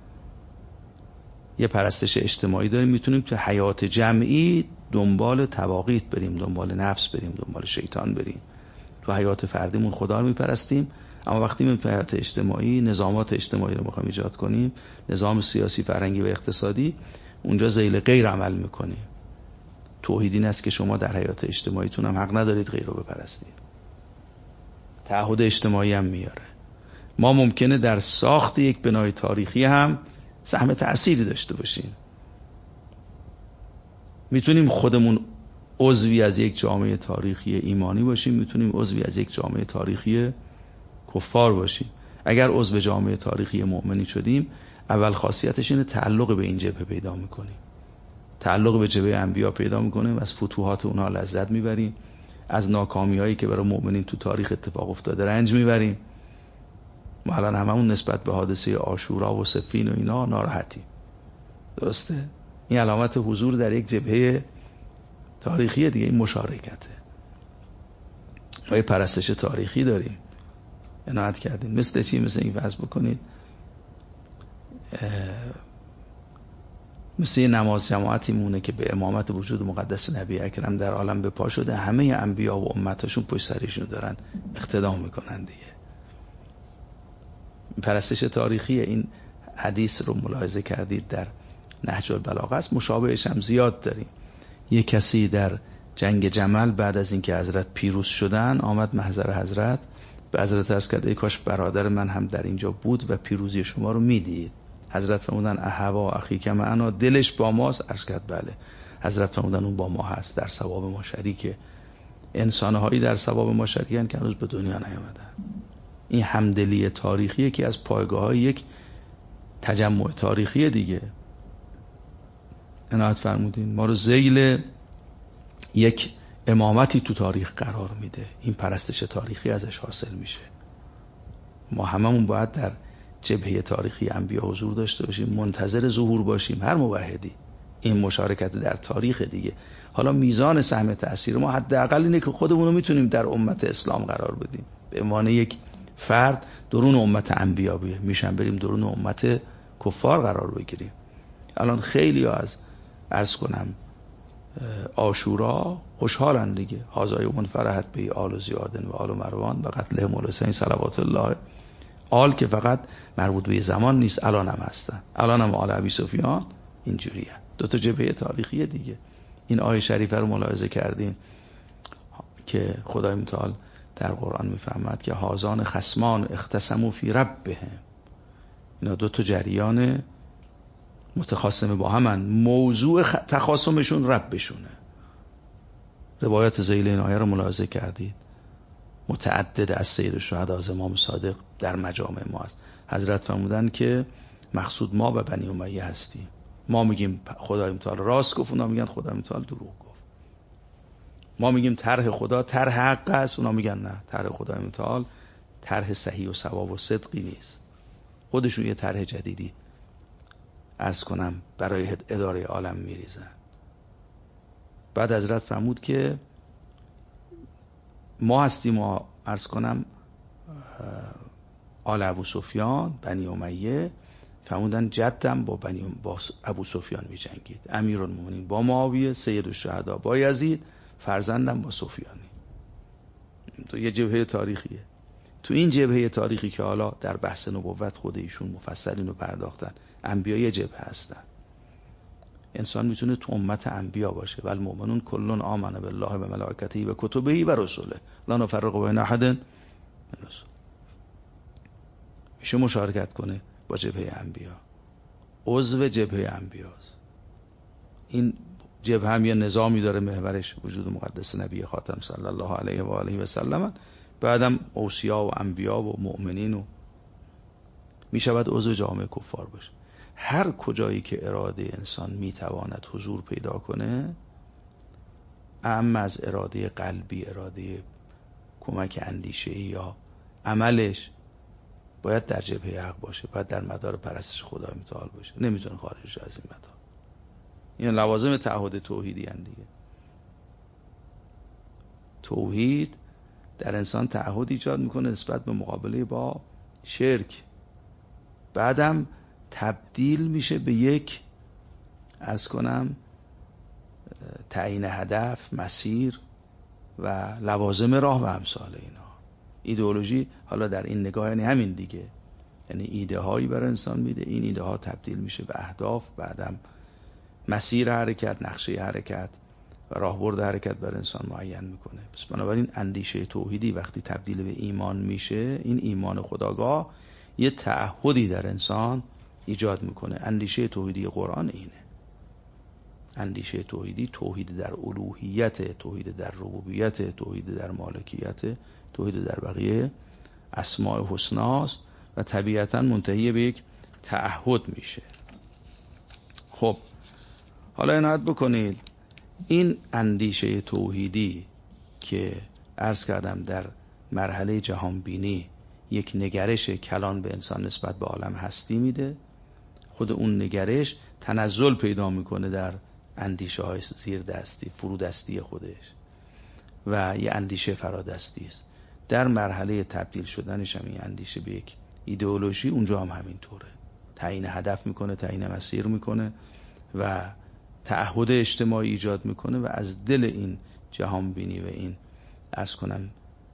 یه پرستش اجتماعی داریم، میتونیم تو حیات جمعی دنبال تواقیت بریم، دنبال نفس بریم، دنبال شیطان بریم. تو حیات فردیمون خدا رو میپرستیم، اما وقتی میریم تو حیات اجتماعی، نظامات اجتماعی رو میخوایم ایجاد کنیم، نظام سیاسی، فرهنگی و اقتصادی، اونجا ذیل غیر عمل میکنیم. توحید این است که شما در حیات اجتماعیتون هم حق ندارید غیر رو بپرستید. تعهد اجتماعی هم میاره. ما ممکنه در ساخت یک بنای تاریخی هم سهم تأثیری داشته باشیم. میتونیم خودمون عضوی از یک جامعه تاریخی ایمانی باشیم، میتونیم عضوی از یک جامعه تاریخی کفار باشیم. اگر عضو جامعه تاریخی مؤمنی شدیم، اول خاصیتش اینه تعلق به این جبهه پیدا میکنیم. تعلق به جبهه انبیا پیدا میکنیم، از فتوحات اونها لذت میبریم، از ناکامی‌هایی که برای مؤمنین تو تاریخ اتفاق افتاده رنج میبریم. ما الان هممون نسبت به حادثه عاشورا و صفین و اینا ناراحتیم. درسته؟ این علامت حضور در یک جبهه تاریخی دیگه، این مشارکته. ما یه پرستش تاریخی داریم، عنایت کردیم. مثل چی؟ مثل این فرض بکنید مثل یه نماز جماعتی مونه که به امامت وجود مقدس نبی اکرم در عالم به پا شده، همه انبیا و امتاشون پشت سرشون دارن اقتدا میکنن دیگه. پرستش تاریخی این حدیث رو ملاحظه کردید در نهج البلاغه است، مشابهش هم زیاد داریم. یه کسی در جنگ جمل بعد از اینکه حضرت پیروز شدن آمد محضر حضرت، به حضرت عرض کرد ای کاش برادر من هم در اینجا بود و پیروزی شما رو میدید. حضرت فرمودن احوا اخیک معنا، دلش با ماست؟ عرض کرد بله. حضرت فرمودن اون با ما هست، در ثواب ما شریکه. انسان‌هایی در ثواب ما شریکن که هنوز به دنیا نیامدن. این همدلی تاریخیه که از پایگاه‌های یک تجمع تاریخی دیگه. عنایت فرمودین ما رو ذیل یک امامتی تو تاریخ قرار میده. این پرستش تاریخی ازش حاصل میشه. ما هممون باید در جبهه تاریخی انبیا حضور داشته باشیم، منتظر ظهور باشیم. هر موحدی این مشارکت در تاریخ دیگه. حالا میزان سهم تأثیر ما حداقل اینه که خودمون رو میتونیم در امت اسلام قرار بدیم، به عنوان یک فرد درون امت انبیا میشن بریم درون امت کفار قرار بگیریم. الان خیلی از عرض کنم عاشورا خوشحالن دیگه، حاضای منفرحت به آل زیادن و آل مروان و قتل حسین صلوات الله. آل که فقط مربوط به زمان نیست، الان هم هستن، الان هم آل ابی سفیان اینجوریه. دو تا جبهه تاریخیه دیگه. این آیه شریفه رو ملاحظه کردین که خدای متعال در قرآن میفرماد که هازان خصمان اختصموا فی ربهم، اینا دو تا جریان متخاصم با همن، موضوع خ... تخاصمشون ربشونه. روایت ذیل این آیه رو ملاحظه کردید، متعدد از سید الشهدا از امام صادق در مجامع ما است. حضرت فرمودن که مقصود ما به بنی امیه هستیم، ما میگیم خدای متعال راست گفت، اونا میگن خدای متعال دروغ گفت. ما میگیم طرح خدا طرح حق است، اونا میگن نه، طرح خدای متعال طرح صحیح و صواب و صدقی نیست، خودشون یه طرح جدیدی عرض کنم برای اداره عالم میریزن. بعد حضرت فرمود که ما هستیم و عرض کنم آل ابو سفیان بنی امیه، فرمودن جدم با بنی با ابو سفیان می جنگید، امیرالمومنین با معاویه، سید الشهدا با یزید، فرزندم با سفیانی. تو یه جبهه تاریخیه. تو این جبهه تاریخی که حالا در بحث نبوت خود ایشون مفصل اینو پرداختن، انبیا یه جبهه هستن. انسان میتونه تو امت انبیا باشه، ولی المؤمنون کلون آمن بالله و ملائکته و کتبه و رسوله لا نفرق بین احد من رسول. میشه مشارکت کنه با جبهه انبیا، عضو جبهه انبیاست. این جبهه هم یه نظامی داره محورش وجود مقدس نبی خاتم صلی الله علیه و آله و سلم، بعدم اوصیا و انبیا و مؤمنین و میشود عضو جامعه کفار باشه. هر کجایی که اراده انسان میتواند حضور پیدا کنه، اما از اراده قلبی، اراده کمک اندیشه‌ای یا عملش، باید در جبهه حق باشه، باید در مدار پرستش خدای متعال باشه، نمیتونه خارج از این مدار. این لوازم تعهد توحیدی هستند دیگه. توحید در انسان تعهد ایجاد میکنه نسبت به مقابله با شرک، بعدم تبدیل میشه به یک عرض کنم تعیین هدف، مسیر و لوازم راه و امثال اینا. ایدئولوژی حالا در این نگاه یعنی همین دیگه، یعنی ایده هایی برای انسان میده، این ایده ها تبدیل میشه به اهداف، بعدم مسیر حرکت، نقشه حرکت و راهبرد حرکت برای انسان معین میکنه. پس بنابراین اندیشه توحیدی وقتی تبدیل به ایمان میشه، این ایمان خودآگاه یه تعهدی در انسان ایجاد میکنه. اندیشه توحیدی قرآن اینه. اندیشه توحیدی، توحید در الوهیت، توحید در ربوبیت، توحید در مالکیت، توحید در بقیه اسماء حسناست و طبیعتا منتهی به یک تعهد میشه. خب حالا عنایت بکنید، این اندیشه توحیدی که عرض کردم در مرحله جهان بینی یک نگرش کلان به انسان نسبت به عالم هستی میده، خود اون نگرش تنزل پیدا میکنه در اندیشه های زیر دستی، فرودستی خودش و یه اندیشه فرادستی است. در مرحله تبدیل شدنش هم این اندیشه به یک ایدئولوژی، اونجا هم همین طوره، تعیین هدف میکنه، تعیین مسیر میکنه و تعهد اجتماعی ایجاد میکنه و از دل این جهان بینی و این عرض کنم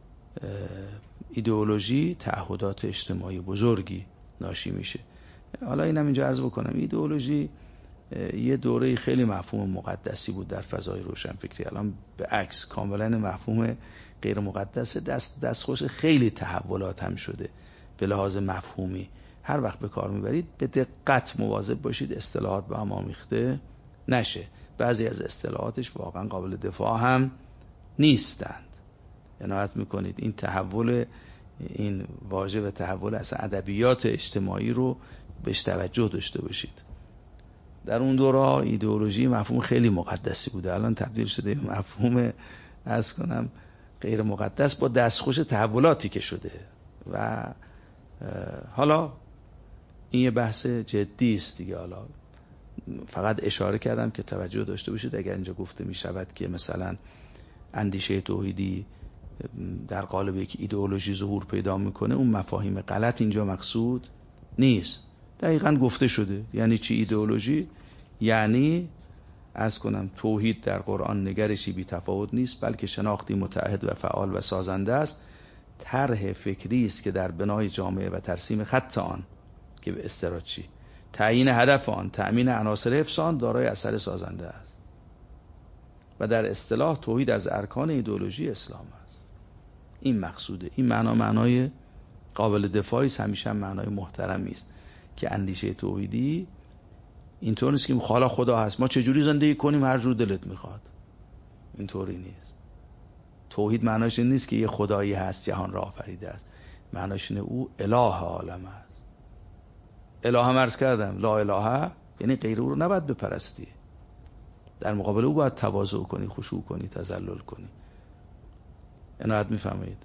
ایدئولوژی تعهدات اجتماعی بزرگی ناشی میشه. حالا اینم اینجا عرض بکنم، ایدئولوژی یه دوره خیلی مفهوم مقدسی بود در فضای روشنفکری، الان به عکس کاملا مفهوم غیر مقدس دست دستخوش خیلی تحولات هم شده به لحاظ مفهومی. هر وقت به کار میبرید به دقت مواظب باشید اصطلاحات به هم آمیخته نشه. بعضی از اصطلاحاتش واقعا قابل دفاع هم نیستند. عنایت میکنید این تحول، این واژه و تحول اصلا ادبیات اجتماعی رو بهش توجه داشته باشید. در اون دوره ایدئولوژی مفهوم خیلی مقدسی بوده، الان تبدیل شده به مفهوم عرض کنم غیر مقدس با دستخوش تحولاتی که شده. و حالا این یه بحث جدی است دیگه. حالا فقط اشاره کردم که توجه داشته باشید اگر اینجا گفته می شود که مثلا اندیشه توحیدی در قالب یک ایدئولوژی ظهور پیدا میکنه، اون مفاهیم غلط اینجا مقصود نیست. دقیقاً گفته شده. یعنی چی ایدئولوژی؟ یعنی عرض کنم توحید در قرآن نگرشی بی تفاوت نیست، بلکه شناختی متعهد و فعال و سازنده است. طرح فکری است که در بنای جامعه و ترسیم خط آن که به استراتژی، تعیین هدف آن، تأمین عناصر حفظ آن دارای اثر سازنده است. و در اصطلاح توحید از ارکان ایدئولوژی اسلام است. این مقصوده. این معنا معنای قابل دفاعی است، همیشه هم معنای محترمی است که اندیشه توحیدی اینطور نیست که حالا خدا هست ما چجوری زندگی کنیم هر جور دلت میخواد. اینطوری نیست. توحید معناش این نیست که یه خدایی هست جهان را آفریده است. معناش اینه او اله عالم است. اله هم عرض کردم لا اله یعنی غیر او رو نباید بپرستی، در مقابل او باید تواضع کنی، خشوع کنی، تذلل کنی. عنایت میفهمید؟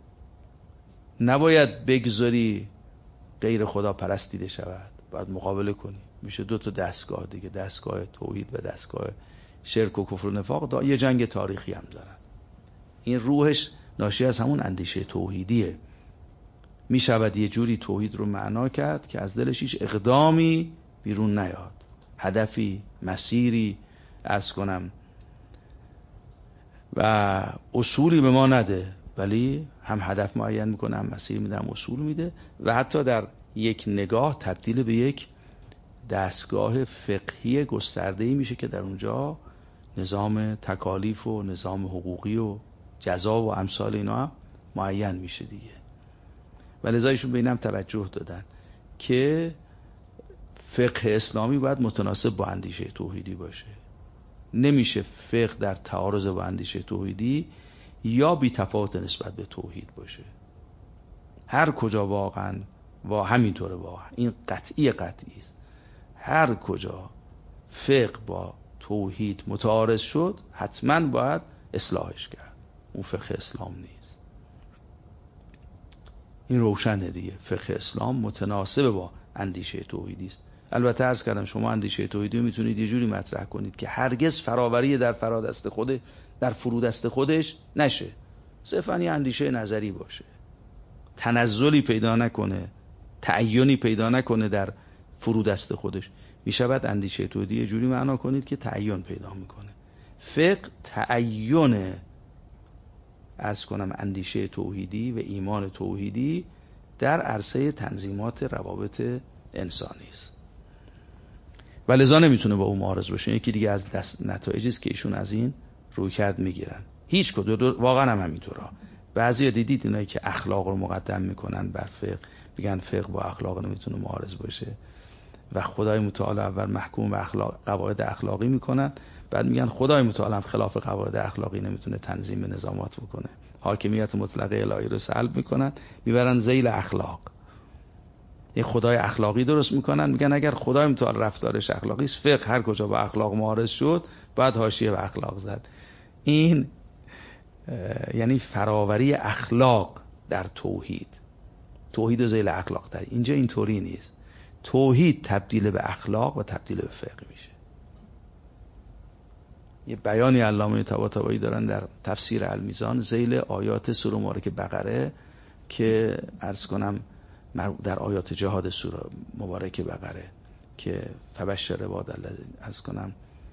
نباید بگذاری غیر خدا پرستیده شود، باید مقابله کنی. میشه دو تا دستگاه دیگه، دستگاه توحید و دستگاه شرک و کفر و نفاق. دا یه جنگ تاریخی هم دارن. این روحش ناشی از همون اندیشه توحیدیه. میشود یه جوری توحید رو معنا کرد که از دلش هیچ اقدامی بیرون نیاد، هدفی، مسیری عرض کنم و اصولی به ما نده، ولی هم هدف معین میکنه، هم مسیر میده، هم اصول میده و حتی در یک نگاه تبدیل به یک دستگاه فقهی گسترده‌ای میشه که در اونجا نظام تکالیف و نظام حقوقی و جزا و امثال اینا هم معین میشه دیگه. و لذایشون به اینم توجه دادن که فقه اسلامی باید متناسب با اندیشه توحیدی باشه. نمیشه فقه در تعارض با اندیشه توحیدی یا بی تفاوت نسبت به توحید باشه. هر کجا واقعا و همینطوره، واقعا این قطعی قطعی است، هر کجا فقه با توحید متعارض شد حتما باید اصلاحش کرد. اون فقه اسلام نیست. این روشنه دیگه. فقه اسلام متناسب با اندیشه توحیدی است. البته عرض کردم شما اندیشه توحیدی میتونید یه جوری مطرح کنید که هرگز فراوری در فرادست خود در فرودست خودش نشه، صرفاً یه اندیشه نظری باشه، تنزلی پیدا نکنه، تعیینی پیدا نکنه در فرودست خودش. میشود اندیشه توحیدی یه جوری معنا کنید که تعیین پیدا میکنه. فقه تعیین عرض کنم اندیشه توحیدی و ایمان توحیدی در عرصه تنظیمات روابط انسانی است و لذا نمیتونه با اون معارض باشه. یکی دیگه از دست نتایجی است که ایشون از این رویکرد میگیرن. هیچ کدوم واقعا هم همینطوره. بعضیا دیدید اینایی که اخلاق رو مقدم میکنن بر فقه، میگن فقه با اخلاق نمیتونه معارض باشه و خدای متعال اول محکوم به اخلاق قواعد اخلاقی میکنن، بعد میگن خدای متعال هم خلاف قواعد اخلاقی نمیتونه تنظیم نظامات بکنه. حاکمیت مطلقه الهی رو سلب میکنن، میبرن ذیل اخلاق. یه خدای اخلاقی درست میکنن، میگن اگر خدای متعال رفتارش اخلاقی است، فقه هر کجا با اخلاق معارض شد بعد حاشیه به اخلاق زد. این یعنی فراوری اخلاق در توحید، توحید و ذیل اخلاق در اینجا اینطوری نیست. توحید تبدیل به اخلاق و تبدیل به فقه میشه. یه بیانی علامه طباطبایی دارن در تفسیر المیزان ذیل آیات سوره مبارکه بقره که عرض کنم در آیات جهاد سوره مبارکه بقره که فبشر عباد الذین عرض کنم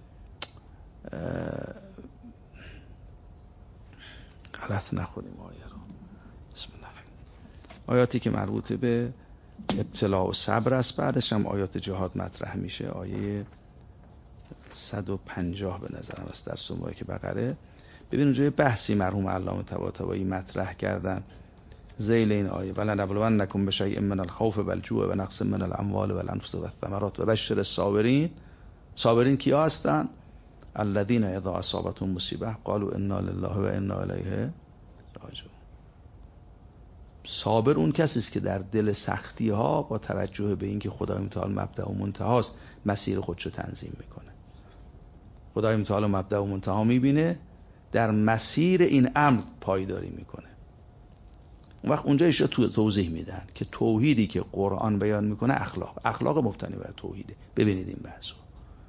غلط نخونیم آیه رو. بسم الله. آیاتی که مربوط به ابتلاء و صبر است، بعدش هم آیات جهاد مطرح میشه. آیه صد و پنجاه به نظرم است در سوره مبارکه بقره. ببین اونجا بحثی مرحوم علامه طباطبایی مطرح کردن ذیل این آیه ولنبلونکم بشیء من الخوف والجوع و نقص من الاموال والانفس والثمرات وبشر الصابرین. صابرین کیا هستن؟ الذين اذا اصابتهم مصیبه قالوا انا لله و انا الیه راجعون. صابر اون کسی است که در دل سختی ها با توجه به اینکه خدای متعال مبدأ و منتهاست مسیر خودشو تنظیم میکنه. خدای متعال مبدأ و منتها میبینه، در مسیر این امر پایداری میکنه. اون وقت اونجا ایشا توضیح میدن که توحیدی که قرآن بیان میکنه اخلاق اخلاق مبتنی بر توحیده. ببینید این بحثو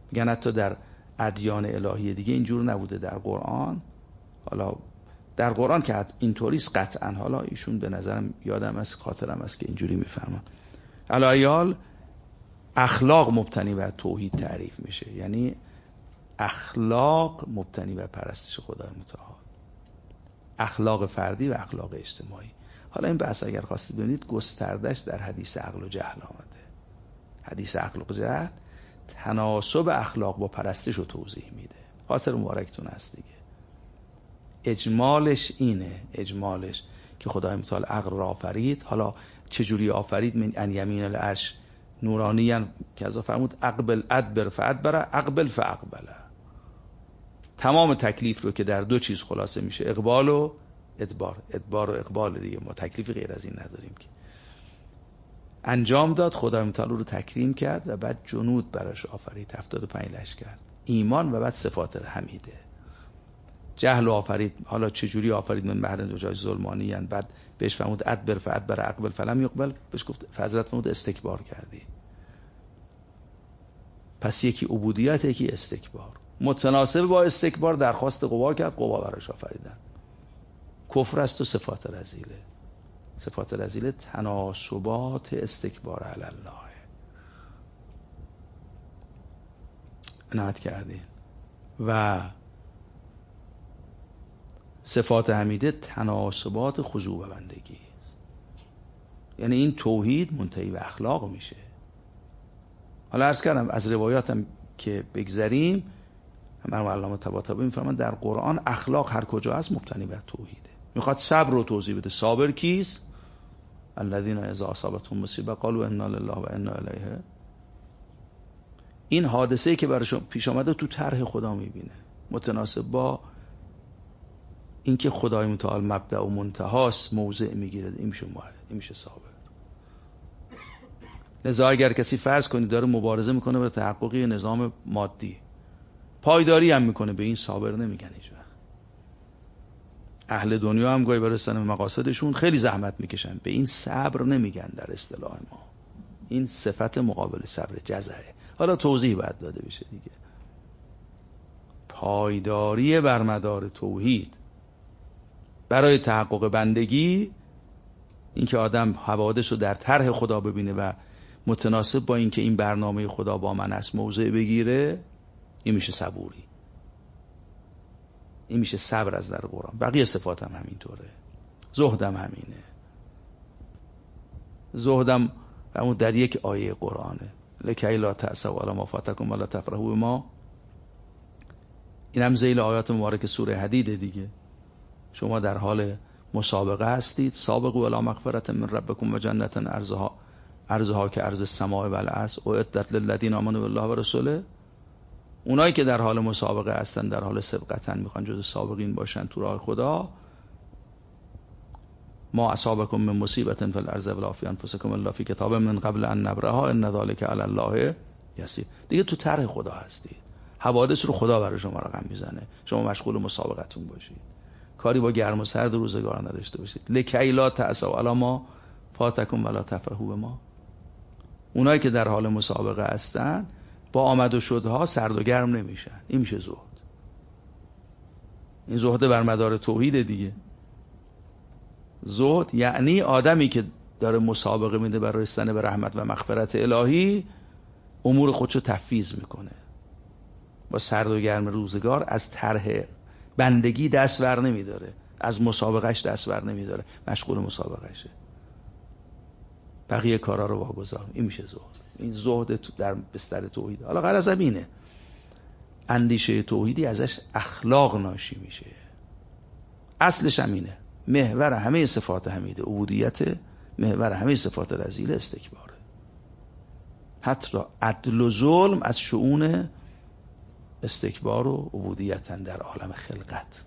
میگن حتی در ادیان الهی دیگه اینجور نبوده، در قرآن، حالا در قرآن که اینطوریست قطعا، حالا ایشون به نظرم یادم از خاطرم است که اینجوری میفهمن، علایال اخلاق مبتنی بر توحید تعریف میشه، یعنی اخلاق مبتنی بر پرستش خدای متعال، اخلاق فردی و اخلاق اجتماعی. حالا این بحث اگر خواستید ببینید گستردش در حدیث عقل و جهل آمده. حدیث عقل و جهل تناسب اخلاق با پرستش رو توضیح میده. خاطر مبارکتون هست دیگه. اجمالش اینه، اجمالش که خدای متعال عقل را آفرید. حالا چجوری آفرید؟ من ان یمین العرش نورانیان که از فرمود اقبل ادبر فادبر اقبل فاقبل. تمام تکلیف رو که در دو چیز خلاصه میشه، اقبال و ادبار، ادبار و اقبال دیگه، ما تکلیفی غیر از این نداریم که انجام داد. خدای متعال رو تکریم کرد و بعد جنود براش آفرید، هفتاد و پنج لشکر، ایمان و بعد صفات حمیده. جهل آفرید، حالا چجوری آفرید؟ من بحر دو ظلمانی، یعنی بعد بهش فرمود ادبر فادبر اقبل فلم یقبل، بهش گفت فضلت فرمود استکبار کردی. پس یکی عبودیت، یکی استکبار. متناسب با استکبار درخواست قوا کرد، قوا براش آفریدن. کفر است و صفات رذیله. صفات رذیله تناسبات استکبار علی الله. عنایت کردین. و صفات حمیده تناسبات خضوع و بندگی. یعنی این توحید منتهی به اخلاق میشه. حالا عرض کردم از روایاتم که بگذریم، همه علامه طباطبایی میفرمان در قرآن اخلاق هر کجا هست مبتنی بر توحیده. میخواد صبر رو توضیح بده. صابر کیست؟ الذین اذا اصابتهم مصیبه قالوا انا لله و انا الیه. این حادثه‌ای که برای پیش آمده تو طرح خدا میبینه، متناسب با اینکه خدای متعال مبدأ و منتهاست موضع میگیره، این میشه موحد، این میشه صابر. لذا اگر کسی فرض کنید داره مبارزه میکنه برای تحقق نظام مادی، پایداری هم میکنه، به این صابر نمیگن هیچ وقت. اهل دنیا هم گاهی برای رسیدن به مقاصدشون خیلی زحمت میکشن، به این صبر نمیگن در اصطلاح ما. این صفت مقابل صبر، جزعه. حالا توضیح باید داده بشه دیگه. پایداری بر مدار توحید برای تحقق بندگی، اینکه آدم حوادث رو در طرح خدا ببینه و متناسب با اینکه این برنامه خدا با من است موضع بگیره، این میشه صبوری، این میشه صبر از در قرآن. بقیه صفات هم همینطوره. زهدم همینه. زهدم همون در یک آیه قرآنه، لکی لا تأسوا علی ما فاتکم ولا تفرحوا بما. این هم ذیل آیات مبارک سوره حدید دیگه. شما در حال مسابقه هستید، سابقوا الی مغفرة من ربکم و جنة ارضها ارضها که ارض السماء و الارض اعدت للذین آمنوا بالله و رسوله. اونایی که در حال مسابقه هستن، در حال سبقتن، میخوان جز سابقین باشن تو راه خدا، ما اصابکم من مصیبت فی الارض ولا فی انفسکم الا فی کتاب من قبل ان نبرها ان ذلک علی الله یسیر. دیگه تو طرح خدا هستید، حوادث رو خدا برای شما رقم میزنه، شما مشغول مسابقتون باشید، کاری با گرم و سرد روزگار نداشته باشید. لکی لا تأسوا علی ما فاتکم ولا تفرحوا بما. اونایی که در حال مسابقه هستن با آمد و شدها سرد و گرم نمیشن، این میشه زهد. این زهد بر مدار توحید دیگه. زهد یعنی آدمی که داره مسابقه میده برای رسیدن به رحمت و مغفرت الهی، امور خودشو تفویض میکنه، با سرد و گرم روزگار از طرح بندگی دست ور نمیداره، از مسابقهش دست ور نمیداره، مشغول مسابقهشه، بقیه کارا رو واگذار. این میشه زهد. این زهد در بستر توحید. حالا غرض اینه، اندیشه توحیدی ازش اخلاق ناشی میشه. اصلش همینه، محور همه صفات حمیده عبودیت، محور همه صفات رذیله استکباره. حتی عدل و ظلم از شؤون استکبار و عبودیتن در عالم خلقت.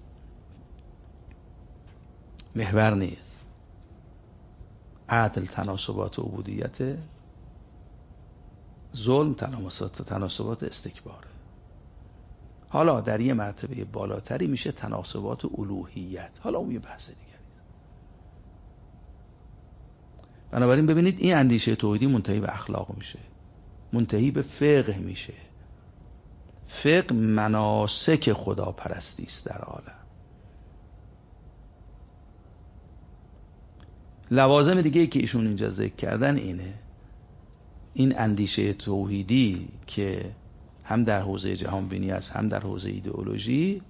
محور نیست. عدل تناسبات و عبودیت، ظلم تناسبات تناسبات استکباره. حالا در یه مرتبه بالاتری میشه تناسبات الوهیت. حالا اون یه بحث دیگه. بنابراین ببینید این اندیشه توحیدی منتهی به اخلاق میشه، منتهی به فقه میشه، فقه مناسک خداپرستی است در عالم. لوازم دیگه ای که ایشون اینجا ذکر کردن اینه، این اندیشه توحیدی که هم در حوزه جهانبینی است هم در حوزه ایدئولوژی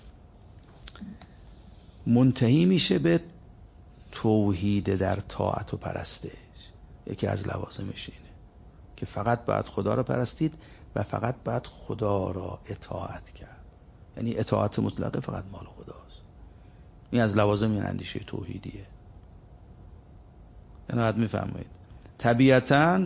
منتهی میشه به توحید در طاعت و پرستش. یکی از لوازمش اینه که فقط باید خدا را پرستید و فقط باید خدا را اطاعت کرد، یعنی اطاعت مطلقه فقط مال خداست. این از لوازم این اندیشه توحیدیه. یعنی باید میفهمید طبیعتاً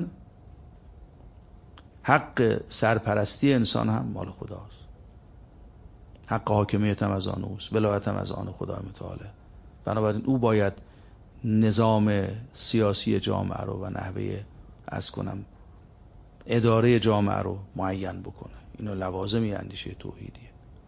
حق سرپرستی انسان هم مال خداست، حق حاکمیت هم از آن اوست، ولایت هم از آن خدای متعاله. بنابراین او باید نظام سیاسی جامعه رو و نحوه عرض کنم اداره جامعه رو معین بکنه. اینو لوازمی اندیشه توحیدیه.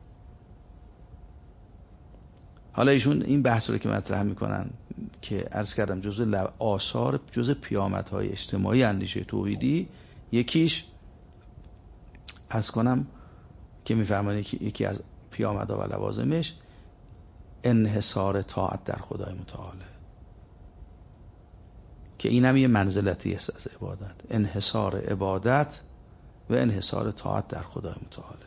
حالا ایشون این بحث رو که مطرح میکنن که عرض کردم جزء آثار جزء پیامدهای اجتماعی اندیشه توحیدی، یکیش عرض کنم که میفهمن یکی از پیامدها و لوازمش انحصار طاعت در خدای متعاله، که این هم یه منزلتی است از عبادت، انحصار عبادت و انحصار طاعت در خدای متعاله.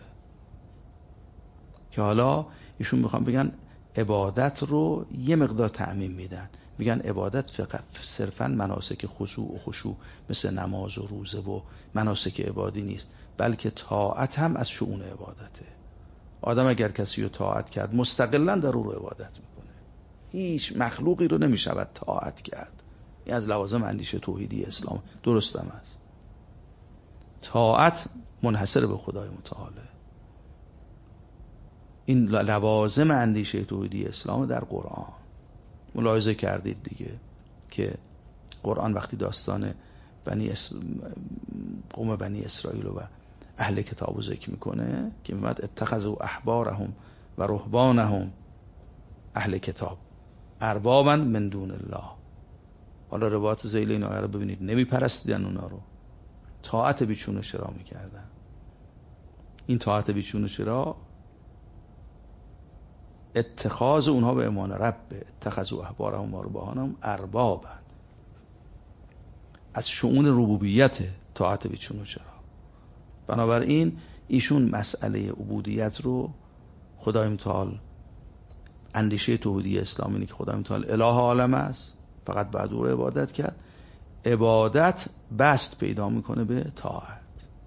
که حالا ایشون میخوام بگن عبادت رو یه مقدار تعمیم میدن، میگن عبادت فقط صرفا مناسک خضوع و خشوع مثل نماز و روزه و مناسک عبادی نیست، بلکه طاعت هم از شؤون عبادته. آدم اگر کسی رو طاعت کرد مستقلا در او رو عبادت میکنه، هیچ مخلوقی رو نمیشود طاعت کرد. این از لوازم اندیشه توحیدی اسلام درستم است. طاعت منحصر به خدای متعاله. این لوازم اندیشه توحیدی اسلام در قرآن ملاحظه کردید دیگه، که قرآن وقتی داستان بنی اس... قوم بنی اسرائیل و اهل کتاب رو ذکر میکنه که میاد اتخذوا احبارهم و رهبانهم، اهل کتاب، اربابا من دون الله. حالا روایت ذیل این آیه رو ببینید، نمیپرستیدن اونا رو، طاعت بیچون و چرا میکردن. این طاعت بیچون و چرا اتخاذ اونها به امان رب، اتخذوا احبارهم و رهبانهم اربابا، از شؤون ربوبیت طاعت بیچون و چرا. بنابراین ایشون مسئله عبودیت رو خدای متعال اندیشه توحیدی اسلامی اینه که خدای متعال اله عالم است، فقط بعد او رو عبادت کرد. عبادت بست پیدا میکنه به طاعت،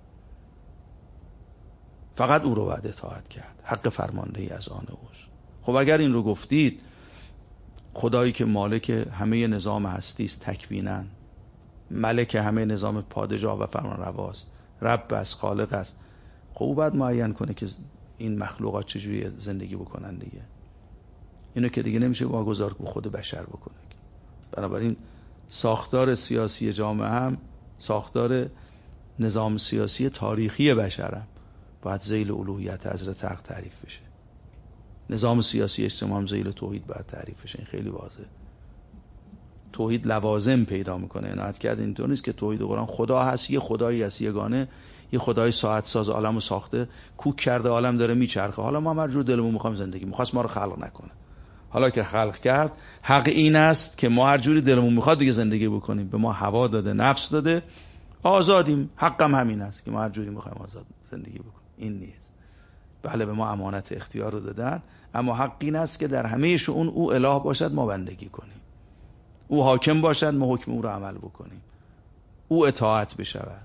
فقط او رو بعد اطاعت کرد، حق فرماندهی از آن اوست. خب اگر این رو گفتید، خدایی که مالک همه نظام هستی است تکویناً، ملک همه نظام پادشاه و فرمانرواست، رب است، خالق است، خب او باید معین کنه که این مخلوقات چجوری زندگی بکنن دیگه. اینو که دیگه نمیشه واگذار که خود بشر بکنه. بنابراین ساختار سیاسی جامعه هم ساختار نظام سیاسی تاریخی بشر هم باید ذیل الوهیت حضرت حق تعریف بشه. نظام سیاسی اجتماع هم ذیل توحید باید تعریف بشه. این خیلی واضحه. توحید لوازم پیدا میکنه. عنایت کرد اینطور نیست که توحید قرآن خدا هست، یه خدایی هست یگانه، یه خدای ساعت ساز عالمو ساخته، کوک کرده عالم داره میچرخه، حالا ما هر جور دلمون میخوام زندگی، میخواست ما رو خلق نکنه، حالا که خلق کرد حق این است که ما هر جوری دلمون میخواد دیگه زندگی بکنیم. به ما هوا داده، نفس داده، آزادیم. حقم همین است که ما هر جوری میخوایم آزاد زندگی بکنیم. این نیست. بله به ما امانت اختیار رو دادن، اما حق این است که در همه شؤون او اله باشد، ما بندگی کنیم. او حاکم باشد، ما حکم او رو عمل بکنیم. او اطاعت بشود.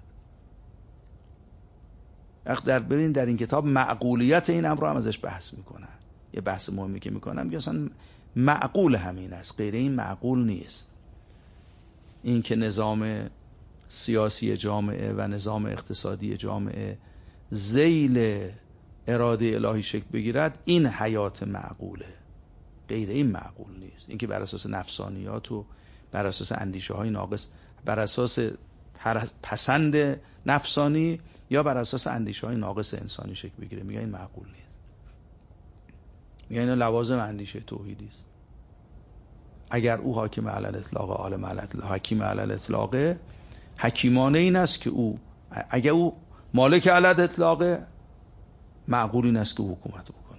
وقت در ببین در این کتاب معقولیت این امر رو هم ازش بحث میکنن. یه بحث مهمی که میکنم که اصلا معقول همین است، غیر این معقول نیست. این که نظام سیاسی جامعه و نظام اقتصادی جامعه ذیل اراده الهی شکل بگیرد، این حیات معقوله، غیر این معقول نیست. این که بر اساس نفسانیات و بر اساس اندیشه های ناقص، بر اساس پسند نفسانی یا بر اساس اندیشه های ناقص انسانی شکل بگیره، میگه این معقول نیست. میگه این لوازم اندیشه توحیدی است. اگر او حاکم علی الاطلاق، عالم علی الاطلاق، حکیم علی الاطلاق، حکیمانه این است که او اگر او مالک علی الاطلاق، معقول این است که حکومت بکنه،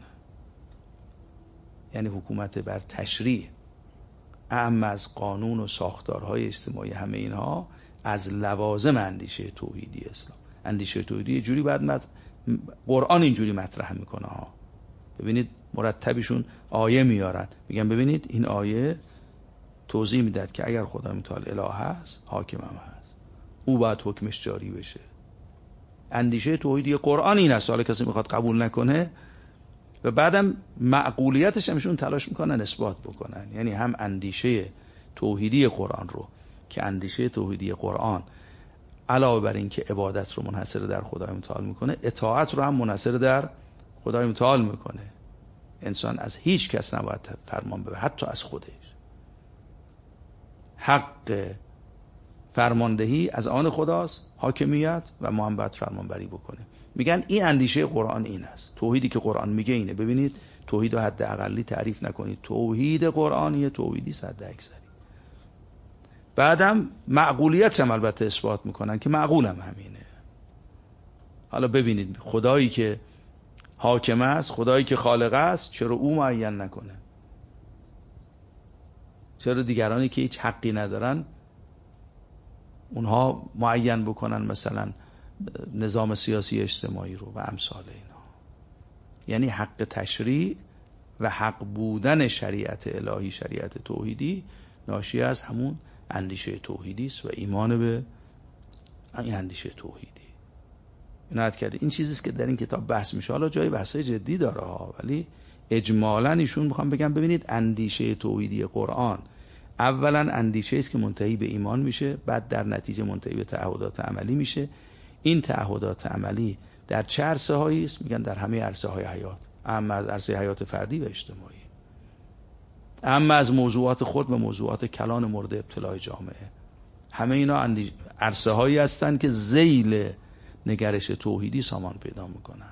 یعنی حکومت بر تشریع اعم از قانون و ساختارهای اجتماعی، همه اینها از لوازم اندیشه توحیدی اسلام. اندیشه توحیدی جوری بعد مد... قرآن اینجوری مطرح میکنه ها. ببینید مرتبشون آیه میارن، میگن ببینید این آیه توضیح میداد که اگر خدا متعال اله هست، حاکم هم هست، او باید حکمش جاری بشه. اندیشه توحیدی قرآن این است. حالا کسی میخواد قبول نکنه و بعدم معقولیتش همشون تلاش میکنن اثبات بکنن. یعنی هم اندیشه توحیدی قرآن رو که اندیشه توحیدی قرآن علاوه بر این که عبادت رو منحصر در خدای متعال میکنه، اطاعت رو هم منحصر در خدای متعال میکنه. انسان از هیچ کس نباید فرمان ببره، حتی از خودش. حق فرماندهی از آن خداست، حاکمیت، و ما هم باید فرمانبری بکنیم. میگن این اندیشه قرآن این است. توحیدی که قرآن میگه اینه. ببینید توحید رو حد اقلی تعریف نکنید. توحید قرآنیه، توحیدی صد اکثری. بعدم معقولیت هم البته اثبات میکنن که معقول هم همینه. حالا ببینید خدایی که حاکم است، خدایی که خالق است، چرا او معین نکنه؟ چرا دیگرانی که هیچ حقی ندارن اونها معین بکنن مثلا نظام سیاسی اجتماعی رو و امثال اینا؟ یعنی حق تشریع و حق بودن شریعت الهی، شریعت توحیدی، ناشی از همون اندیشه توحیدی است و ایمان به این اندیشه توحیدی. عنایت کرده این چیزیست که در این کتاب بحث میشه. حالا جای بحثای جدی داره ها، ولی اجمالاً ایشون میخوام بگم ببینید اندیشه توحیدی قرآن اولا اندیشه است که منتهی به ایمان میشه، بعد در نتیجه منتهی به تعهدات عملی میشه. این تعهدات عملی در چه عرصه هایی است؟ میگن در همه عرصه های حیات، اما از عرصه حیات فردی و اجتماعی، اما از موضوعات خود و موضوعات کلان مورد ابتلاع جامعه. همه اینا اندیش... عرصه هایی هستند که ذیل نگرش توحیدی سامان پیدا میکنن.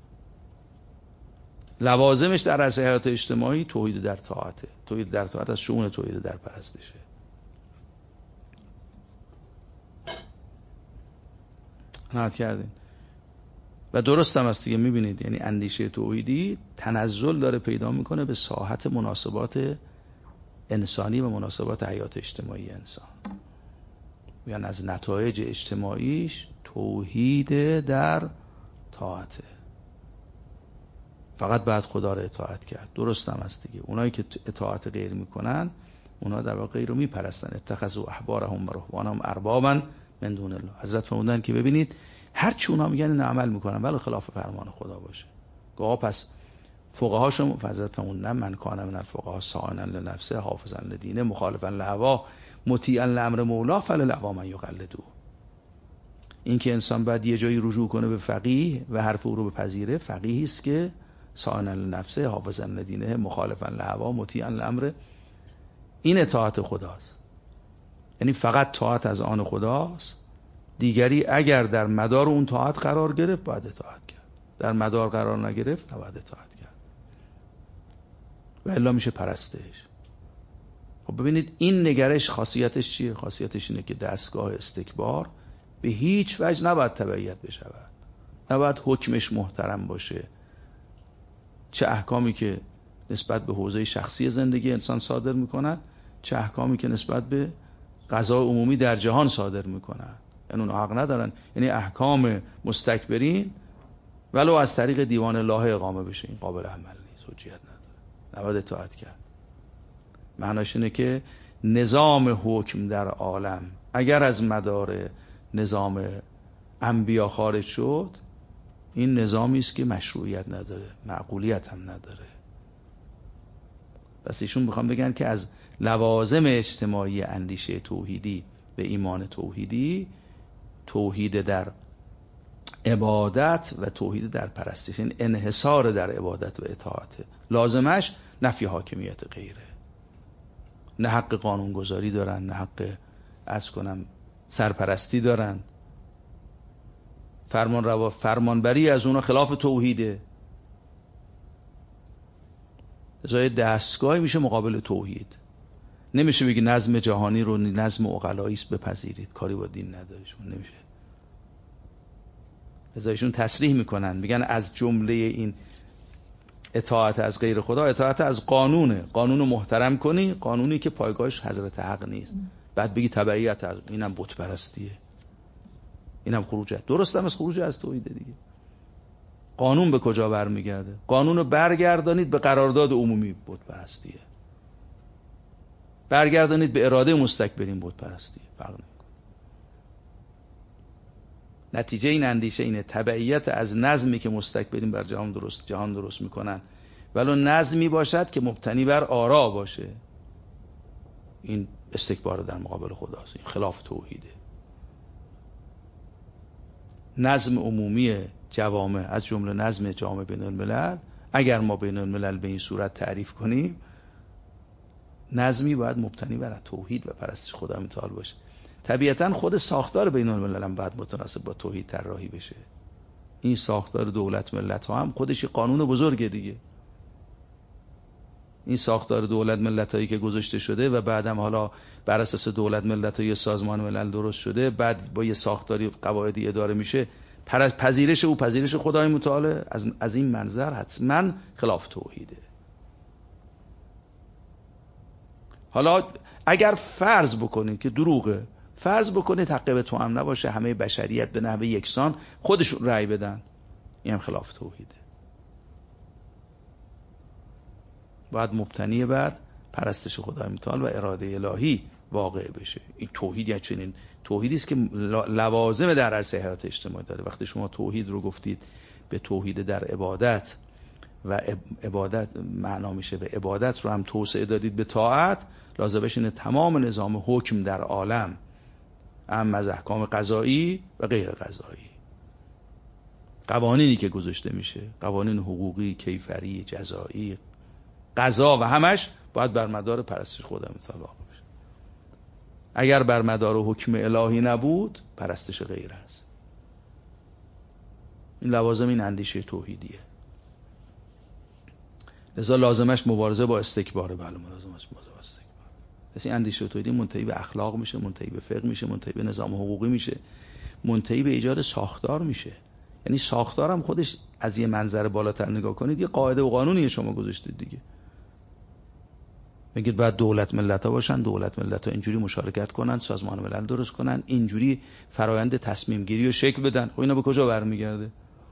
لوازمش در عرصه حیات اجتماعی توحید در طاعته. توحید در طاعت از شؤون توحید در پرستشه. نهاد کردین و درست هم است دیگه. میبینید یعنی اندیشه توحیدی تنزل داره پیدا میکنه به ساحت مناسبات انسانی و مناسبات حیات اجتماعی انسان. یعنی از نتایج اجتماعیش توحید در طاعته. فقط باید خدا رو اطاعت کرد. درست هم است دیگه. اونایی که اطاعت غیر میکنن اونا در واقع غیر رو میپرستن. اتخذوا احبارهم و رهبانهم اربابا من دون الله. حضرت فرمودن که ببینید هر چی اونا میگن این عمل میکنن ولی خلاف فرمان خدا باشه. گاه پس فقها شما حضرت فرمودن من کان من الفقها صائنا لنفسه حافظا لدینه مخالفا لهوا مطیعا لامر مولا فللهوا من یقلدو. این که انسان باید یه جایی رجوع کنه به فقیه و حرف او رو بپذیره. فقیهی است که صائنا لنفسه حافظا لدینه مخالفا لهوا مطیعا لامر. این اطاعت خداست. یعنی فقط طاعت از آن خداست. دیگری اگر در مدار اون طاعت قرار گرفت باید اطاعت کرد، در مدار قرار نگرفت نباید اطاعت کرد و الا میشه پرستش. خب ببینید این نگرش خاصیتش چیه؟ خاصیتش اینه که دستگاه استکبار به هیچ وجه نباید تبعیت بشود، نباید حکمش محترم باشه. چه احکامی که نسبت به حوزه شخصی زندگی انسان صادر میکنن، چه احکامی که نسبت به قضای عمومی در جهان صادر میکنن. یعنی اون حق ندارن. یعنی احکام مستکبرین ولو از طریق دیوان الله اقامه بشه این قابل عمل نیست، حجیت نداره، نباید اطاعت کرد. معناش اینه که نظام حکم در عالم اگر از مدار نظام انبیا خارج شد این نظامی است که مشروعیت نداره، معقولیت هم نداره. پس ایشون میخوام بگن که از لوازم اجتماعی اندیشه توحیدی به ایمان توحیدی، توحید در عبادت و توحید در پرستش، این انحصار در عبادت و اطاعت. لازمش نفی حاکمیت غیره. نه حق قانونگذاری دارن، نه حق عرض کنم سرپرستی دارن. فرمان روا فرمانبری از اونا خلاف توحیده. ازای دستگاهی میشه مقابل توحید. نمیشه بگی نظم جهانی رو نظم عقلایی است بپذیرید، کاری با دین نداره. شما نمیشه. لذا ایشون تصریح میکنن، میگن از جمله این اطاعت از غیر خدا اطاعت از قانونه. قانون رو محترم کنی، قانونی که پایگاهش حضرت حق نیست. بعد بگی تبعیت از اینم بت پرستیه، اینم خروج از درست هم از خروج از توحیده دیگه. قانون به کجا برمیگرده؟ قانون رو برگردانید به قرارداد عمومی، بت پرستیه. برگردانید به اراده مستکبرین، بت پرستیه. فرق نمیکنه. نتیجه این اندیشه اینه، تبعیت از نظمی که مستکبرین بر جهان درست جهان درست میکنن، ولو نظمی باشد که مبتنی بر آرا باشه. این استکبار در مقابل خداست، این خلاف توحیده. نظم عمومی جوامع از جمله نظم جامع بین الملل، اگر ما بین الملل به این صورت تعریف کنیم، نظمی باید مبتنی بر توحید و پرستش خدا متعال باشه. طبیعتاً خود ساختار بین الملل هم باید متناسب با توحید طراحی بشه. این ساختار دولت ملت ها هم خودش قانون بزرگه دیگه. این ساختار دولت ملت هایی که گذاشته شده و بعدم حالا بر اساس دولت ملت های سازمان ملل درست شده، بعد با یه ساختاری قواعدی اداره میشه، پذیرش او پذیرش خدای متعال از از این منظر حتما خلاف توحیده. حالا اگر فرض بکنید که دروغه، فرض بکنید حق به تو هم نباشه، همه بشریت به نحو یکسان خودشون رأی بدن، این هم خلاف توحیده. باید مبتنی بر پرستش خدای متعال و اراده الهی واقع بشه. این توحید یعنی چنین توحیدی است که لوازم در عرصه حیات اجتماعی داره. وقتی شما توحید رو گفتید به توحید در عبادت و عبادت معنا میشه به عبادت رو هم توسعه دادید به طاعت، لازمش اینه تمام نظام حکم در عالم، اما از احکام قضایی و غیر قضایی، قوانینی که گذاشته میشه، قوانین حقوقی، کیفری، جزایی، قضا و همش باید بر مدار پرستش خدا متعال واقع بشه. اگر بر مدار حکم الهی نبود، پرستش غیر است. این لوازم این اندیشه توحیدیه. لذا لازمش مبارزه با استکباره. بله، لازمش مبارزه با استکبار. پس این اندیشه توحیدی منتهی به اخلاق میشه، منتهی به فقه میشه، منتهی به نظام حقوقی میشه، منتهی به ایجاد ساختار میشه. یعنی ساختار هم خودش از یه منظر بالاتر نگاه کنید، یه قاعده و قانونی شما گذاشتید دیگه. میگید بعد دولت ملت ها باشن، دولت ملت ها اینجوری مشارکت کنن، سازمان ملل درست کنن، اینجوری فرایند تصمیم گیری و شکل بدن. خب اینا به کجا برمیگرده؟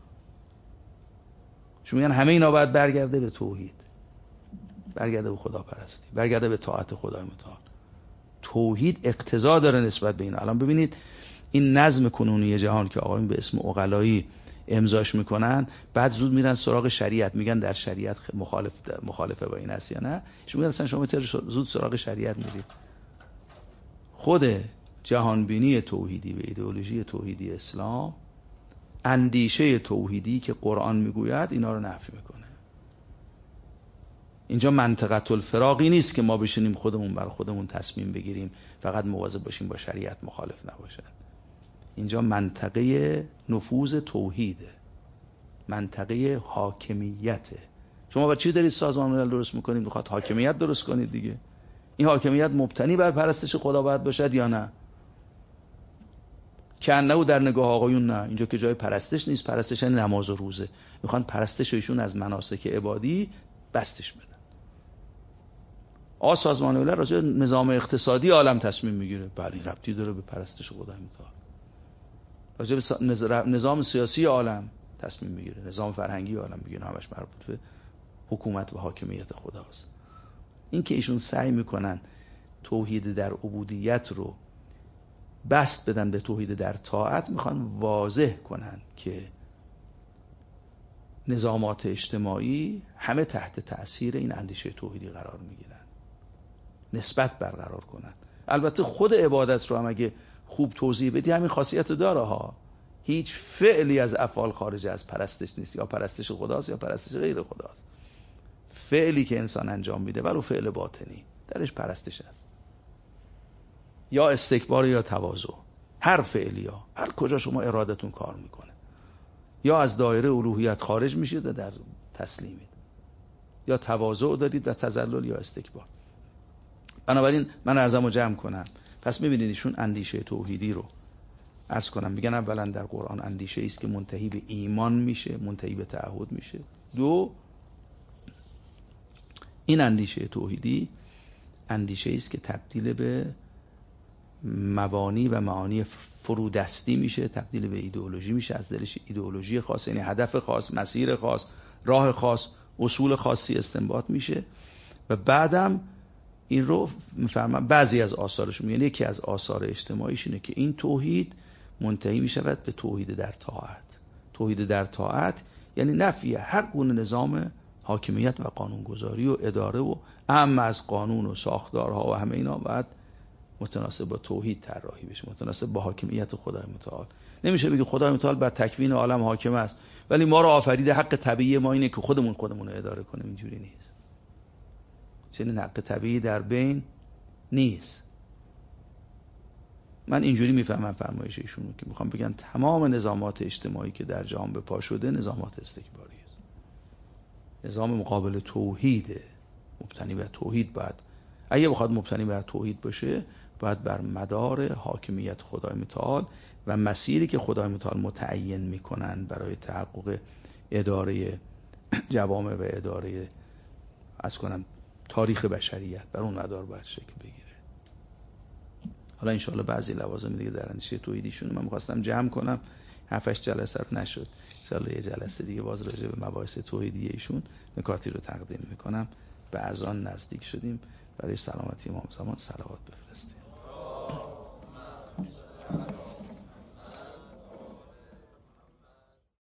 شما میگن همه اینا باید برگرده به توحید، برگرده به خداپرستی، برگرده به طاعت خدای متعال. توحید اقتضا داره نسبت به این. الان ببینید این نظم کنونی جهان که آقایون به اسم عقلایی امضاش میکنن، بعد زود میرن سراغ شریعت، میگن در شریعت مخالف مخالفه با این است یا نه. شما میگن اصلا شما زود سراغ شریعت میرید. خود جهانبینی توحیدی و ایدئولوژی توحیدی اسلام، اندیشه توحیدی که قرآن میگوید، اینا رو نفی میکنه. اینجا منطقه الفراقی نیست که ما بشینیم خودمون بر خودمون تصمیم بگیریم، فقط مواظب باشیم با شریعت مخالف نباشد. اینجا منطقه نفوذ توحیده، منطقه حاکمیته. شما با چی دارید سازمان ملل درست میکنید؟ میخواد حاکمیت درست کنید دیگه. این حاکمیت مبتنی بر پرستش خدا باید باشد یا نه؟ که انه در نگاه آقایون نه، اینجا که جای پرستش نیست. پرستش یعنی نماز و روزه. میخوان پرستش ایشون از مناسک عبادی بستش بدن. آ سازمان ملل راجع نظام اقتصادی عالم تصمیم میگیره، بله این ربطی داره به پرستش خدای متعال. راجع به نظام سیاسی عالم تصمیم میگیره، نظام فرهنگی عالم میگیره، همش مربوط به حکومت و حاکمیت خداست. این که ایشون سعی میکنن توحید در عبودیت رو بست بدن به توحید در طاعت، میخوان واضح کنن که نظامات اجتماعی همه تحت تأثیر این اندیشه توحیدی قرار میگیرن، نسبت برقرار کنن. البته خود عبادت رو هم اگه خوب توضیح بدی همین خاصیت داره ها. هیچ فعلی از افعال خارج از پرستش نیست، یا پرستش خداست یا پرستش غیر خداست. فعلی که انسان انجام میده ولو فعل باطنی درش پرستش است، یا استکبار یا تواضع. هر فعلی ها، هر کجا شما ارادتون کار میکنه، یا از دایره الوهیت خارج میشید و در تسلیمید، یا تواضع دارید و تذلل یا استکبار. بنابراین من عرضمو جمع کنم. پس میبینید ایشون اندیشه توحیدی رو عرض کنم میگن اولا در قرآن اندیشه است که منتهی به ایمان میشه، منتهی به تعهد میشه. دو، این اندیشه توحیدی اندیشه است که تبدیل به مبانی و معانی فرودستی میشه، تبدیل به ایدئولوژی میشه، از دلش ایدئولوژی خاص، یعنی هدف خاص، مسیر خاص، راه خاص، اصول خاصی استنباط میشه و بعدم این رو میفهمم بعضی از آثارش میگن یکی از آثار اجتماعیش اینه که این توحید منتهی میشود به توحید در طاعت. توحید در طاعت یعنی نفی هر گونه نظام حاکمیت و قانونگذاری و اداره و اهم از قانون و ساختارها و همه اینا باید متناسب با توحید طراحی بشه، متناسب با حاکمیت خدای متعال. نمیشه بگی خدای متعال بر تکوین عالم حاکم است ولی ما رو آفریده، حق طبیعی ما اینه که خودمون خودمون رو اداره کنیم. اینجوری نیست. چنین حق طبیعی در بین نیست. من اینجوری میفهمم فرمایش ایشونو که میخوام بگن تمام نظامات اجتماعی که در جهان به پا شده نظامات استکباری است. نظام مقابل توحیده، مبتنی بر توحید. باید اگه بخواد مبتنی بر توحید باشه باید بر مدار حاکمیت خدای متعال و مسیری که خدای متعال متعین میکنن برای تحقق اداره جوامع و اداره از کنم تاریخ بشریت، بر اون مدار باید شکل بگیره. حالا انشاءالله بعضی لوازم دیگه در اندیشه توحیدیشون من می‌خواستم جمع کنم، هفت هشت جلسه رو نشد. انشاءالله یه جلسه دیگه باز راجع به مباحث توحیدی ایشون نکاتی رو تقدیم میکنم. به اذان نزدیک شدیم، برای سلامتی امام زمان صلوات بفرستیم.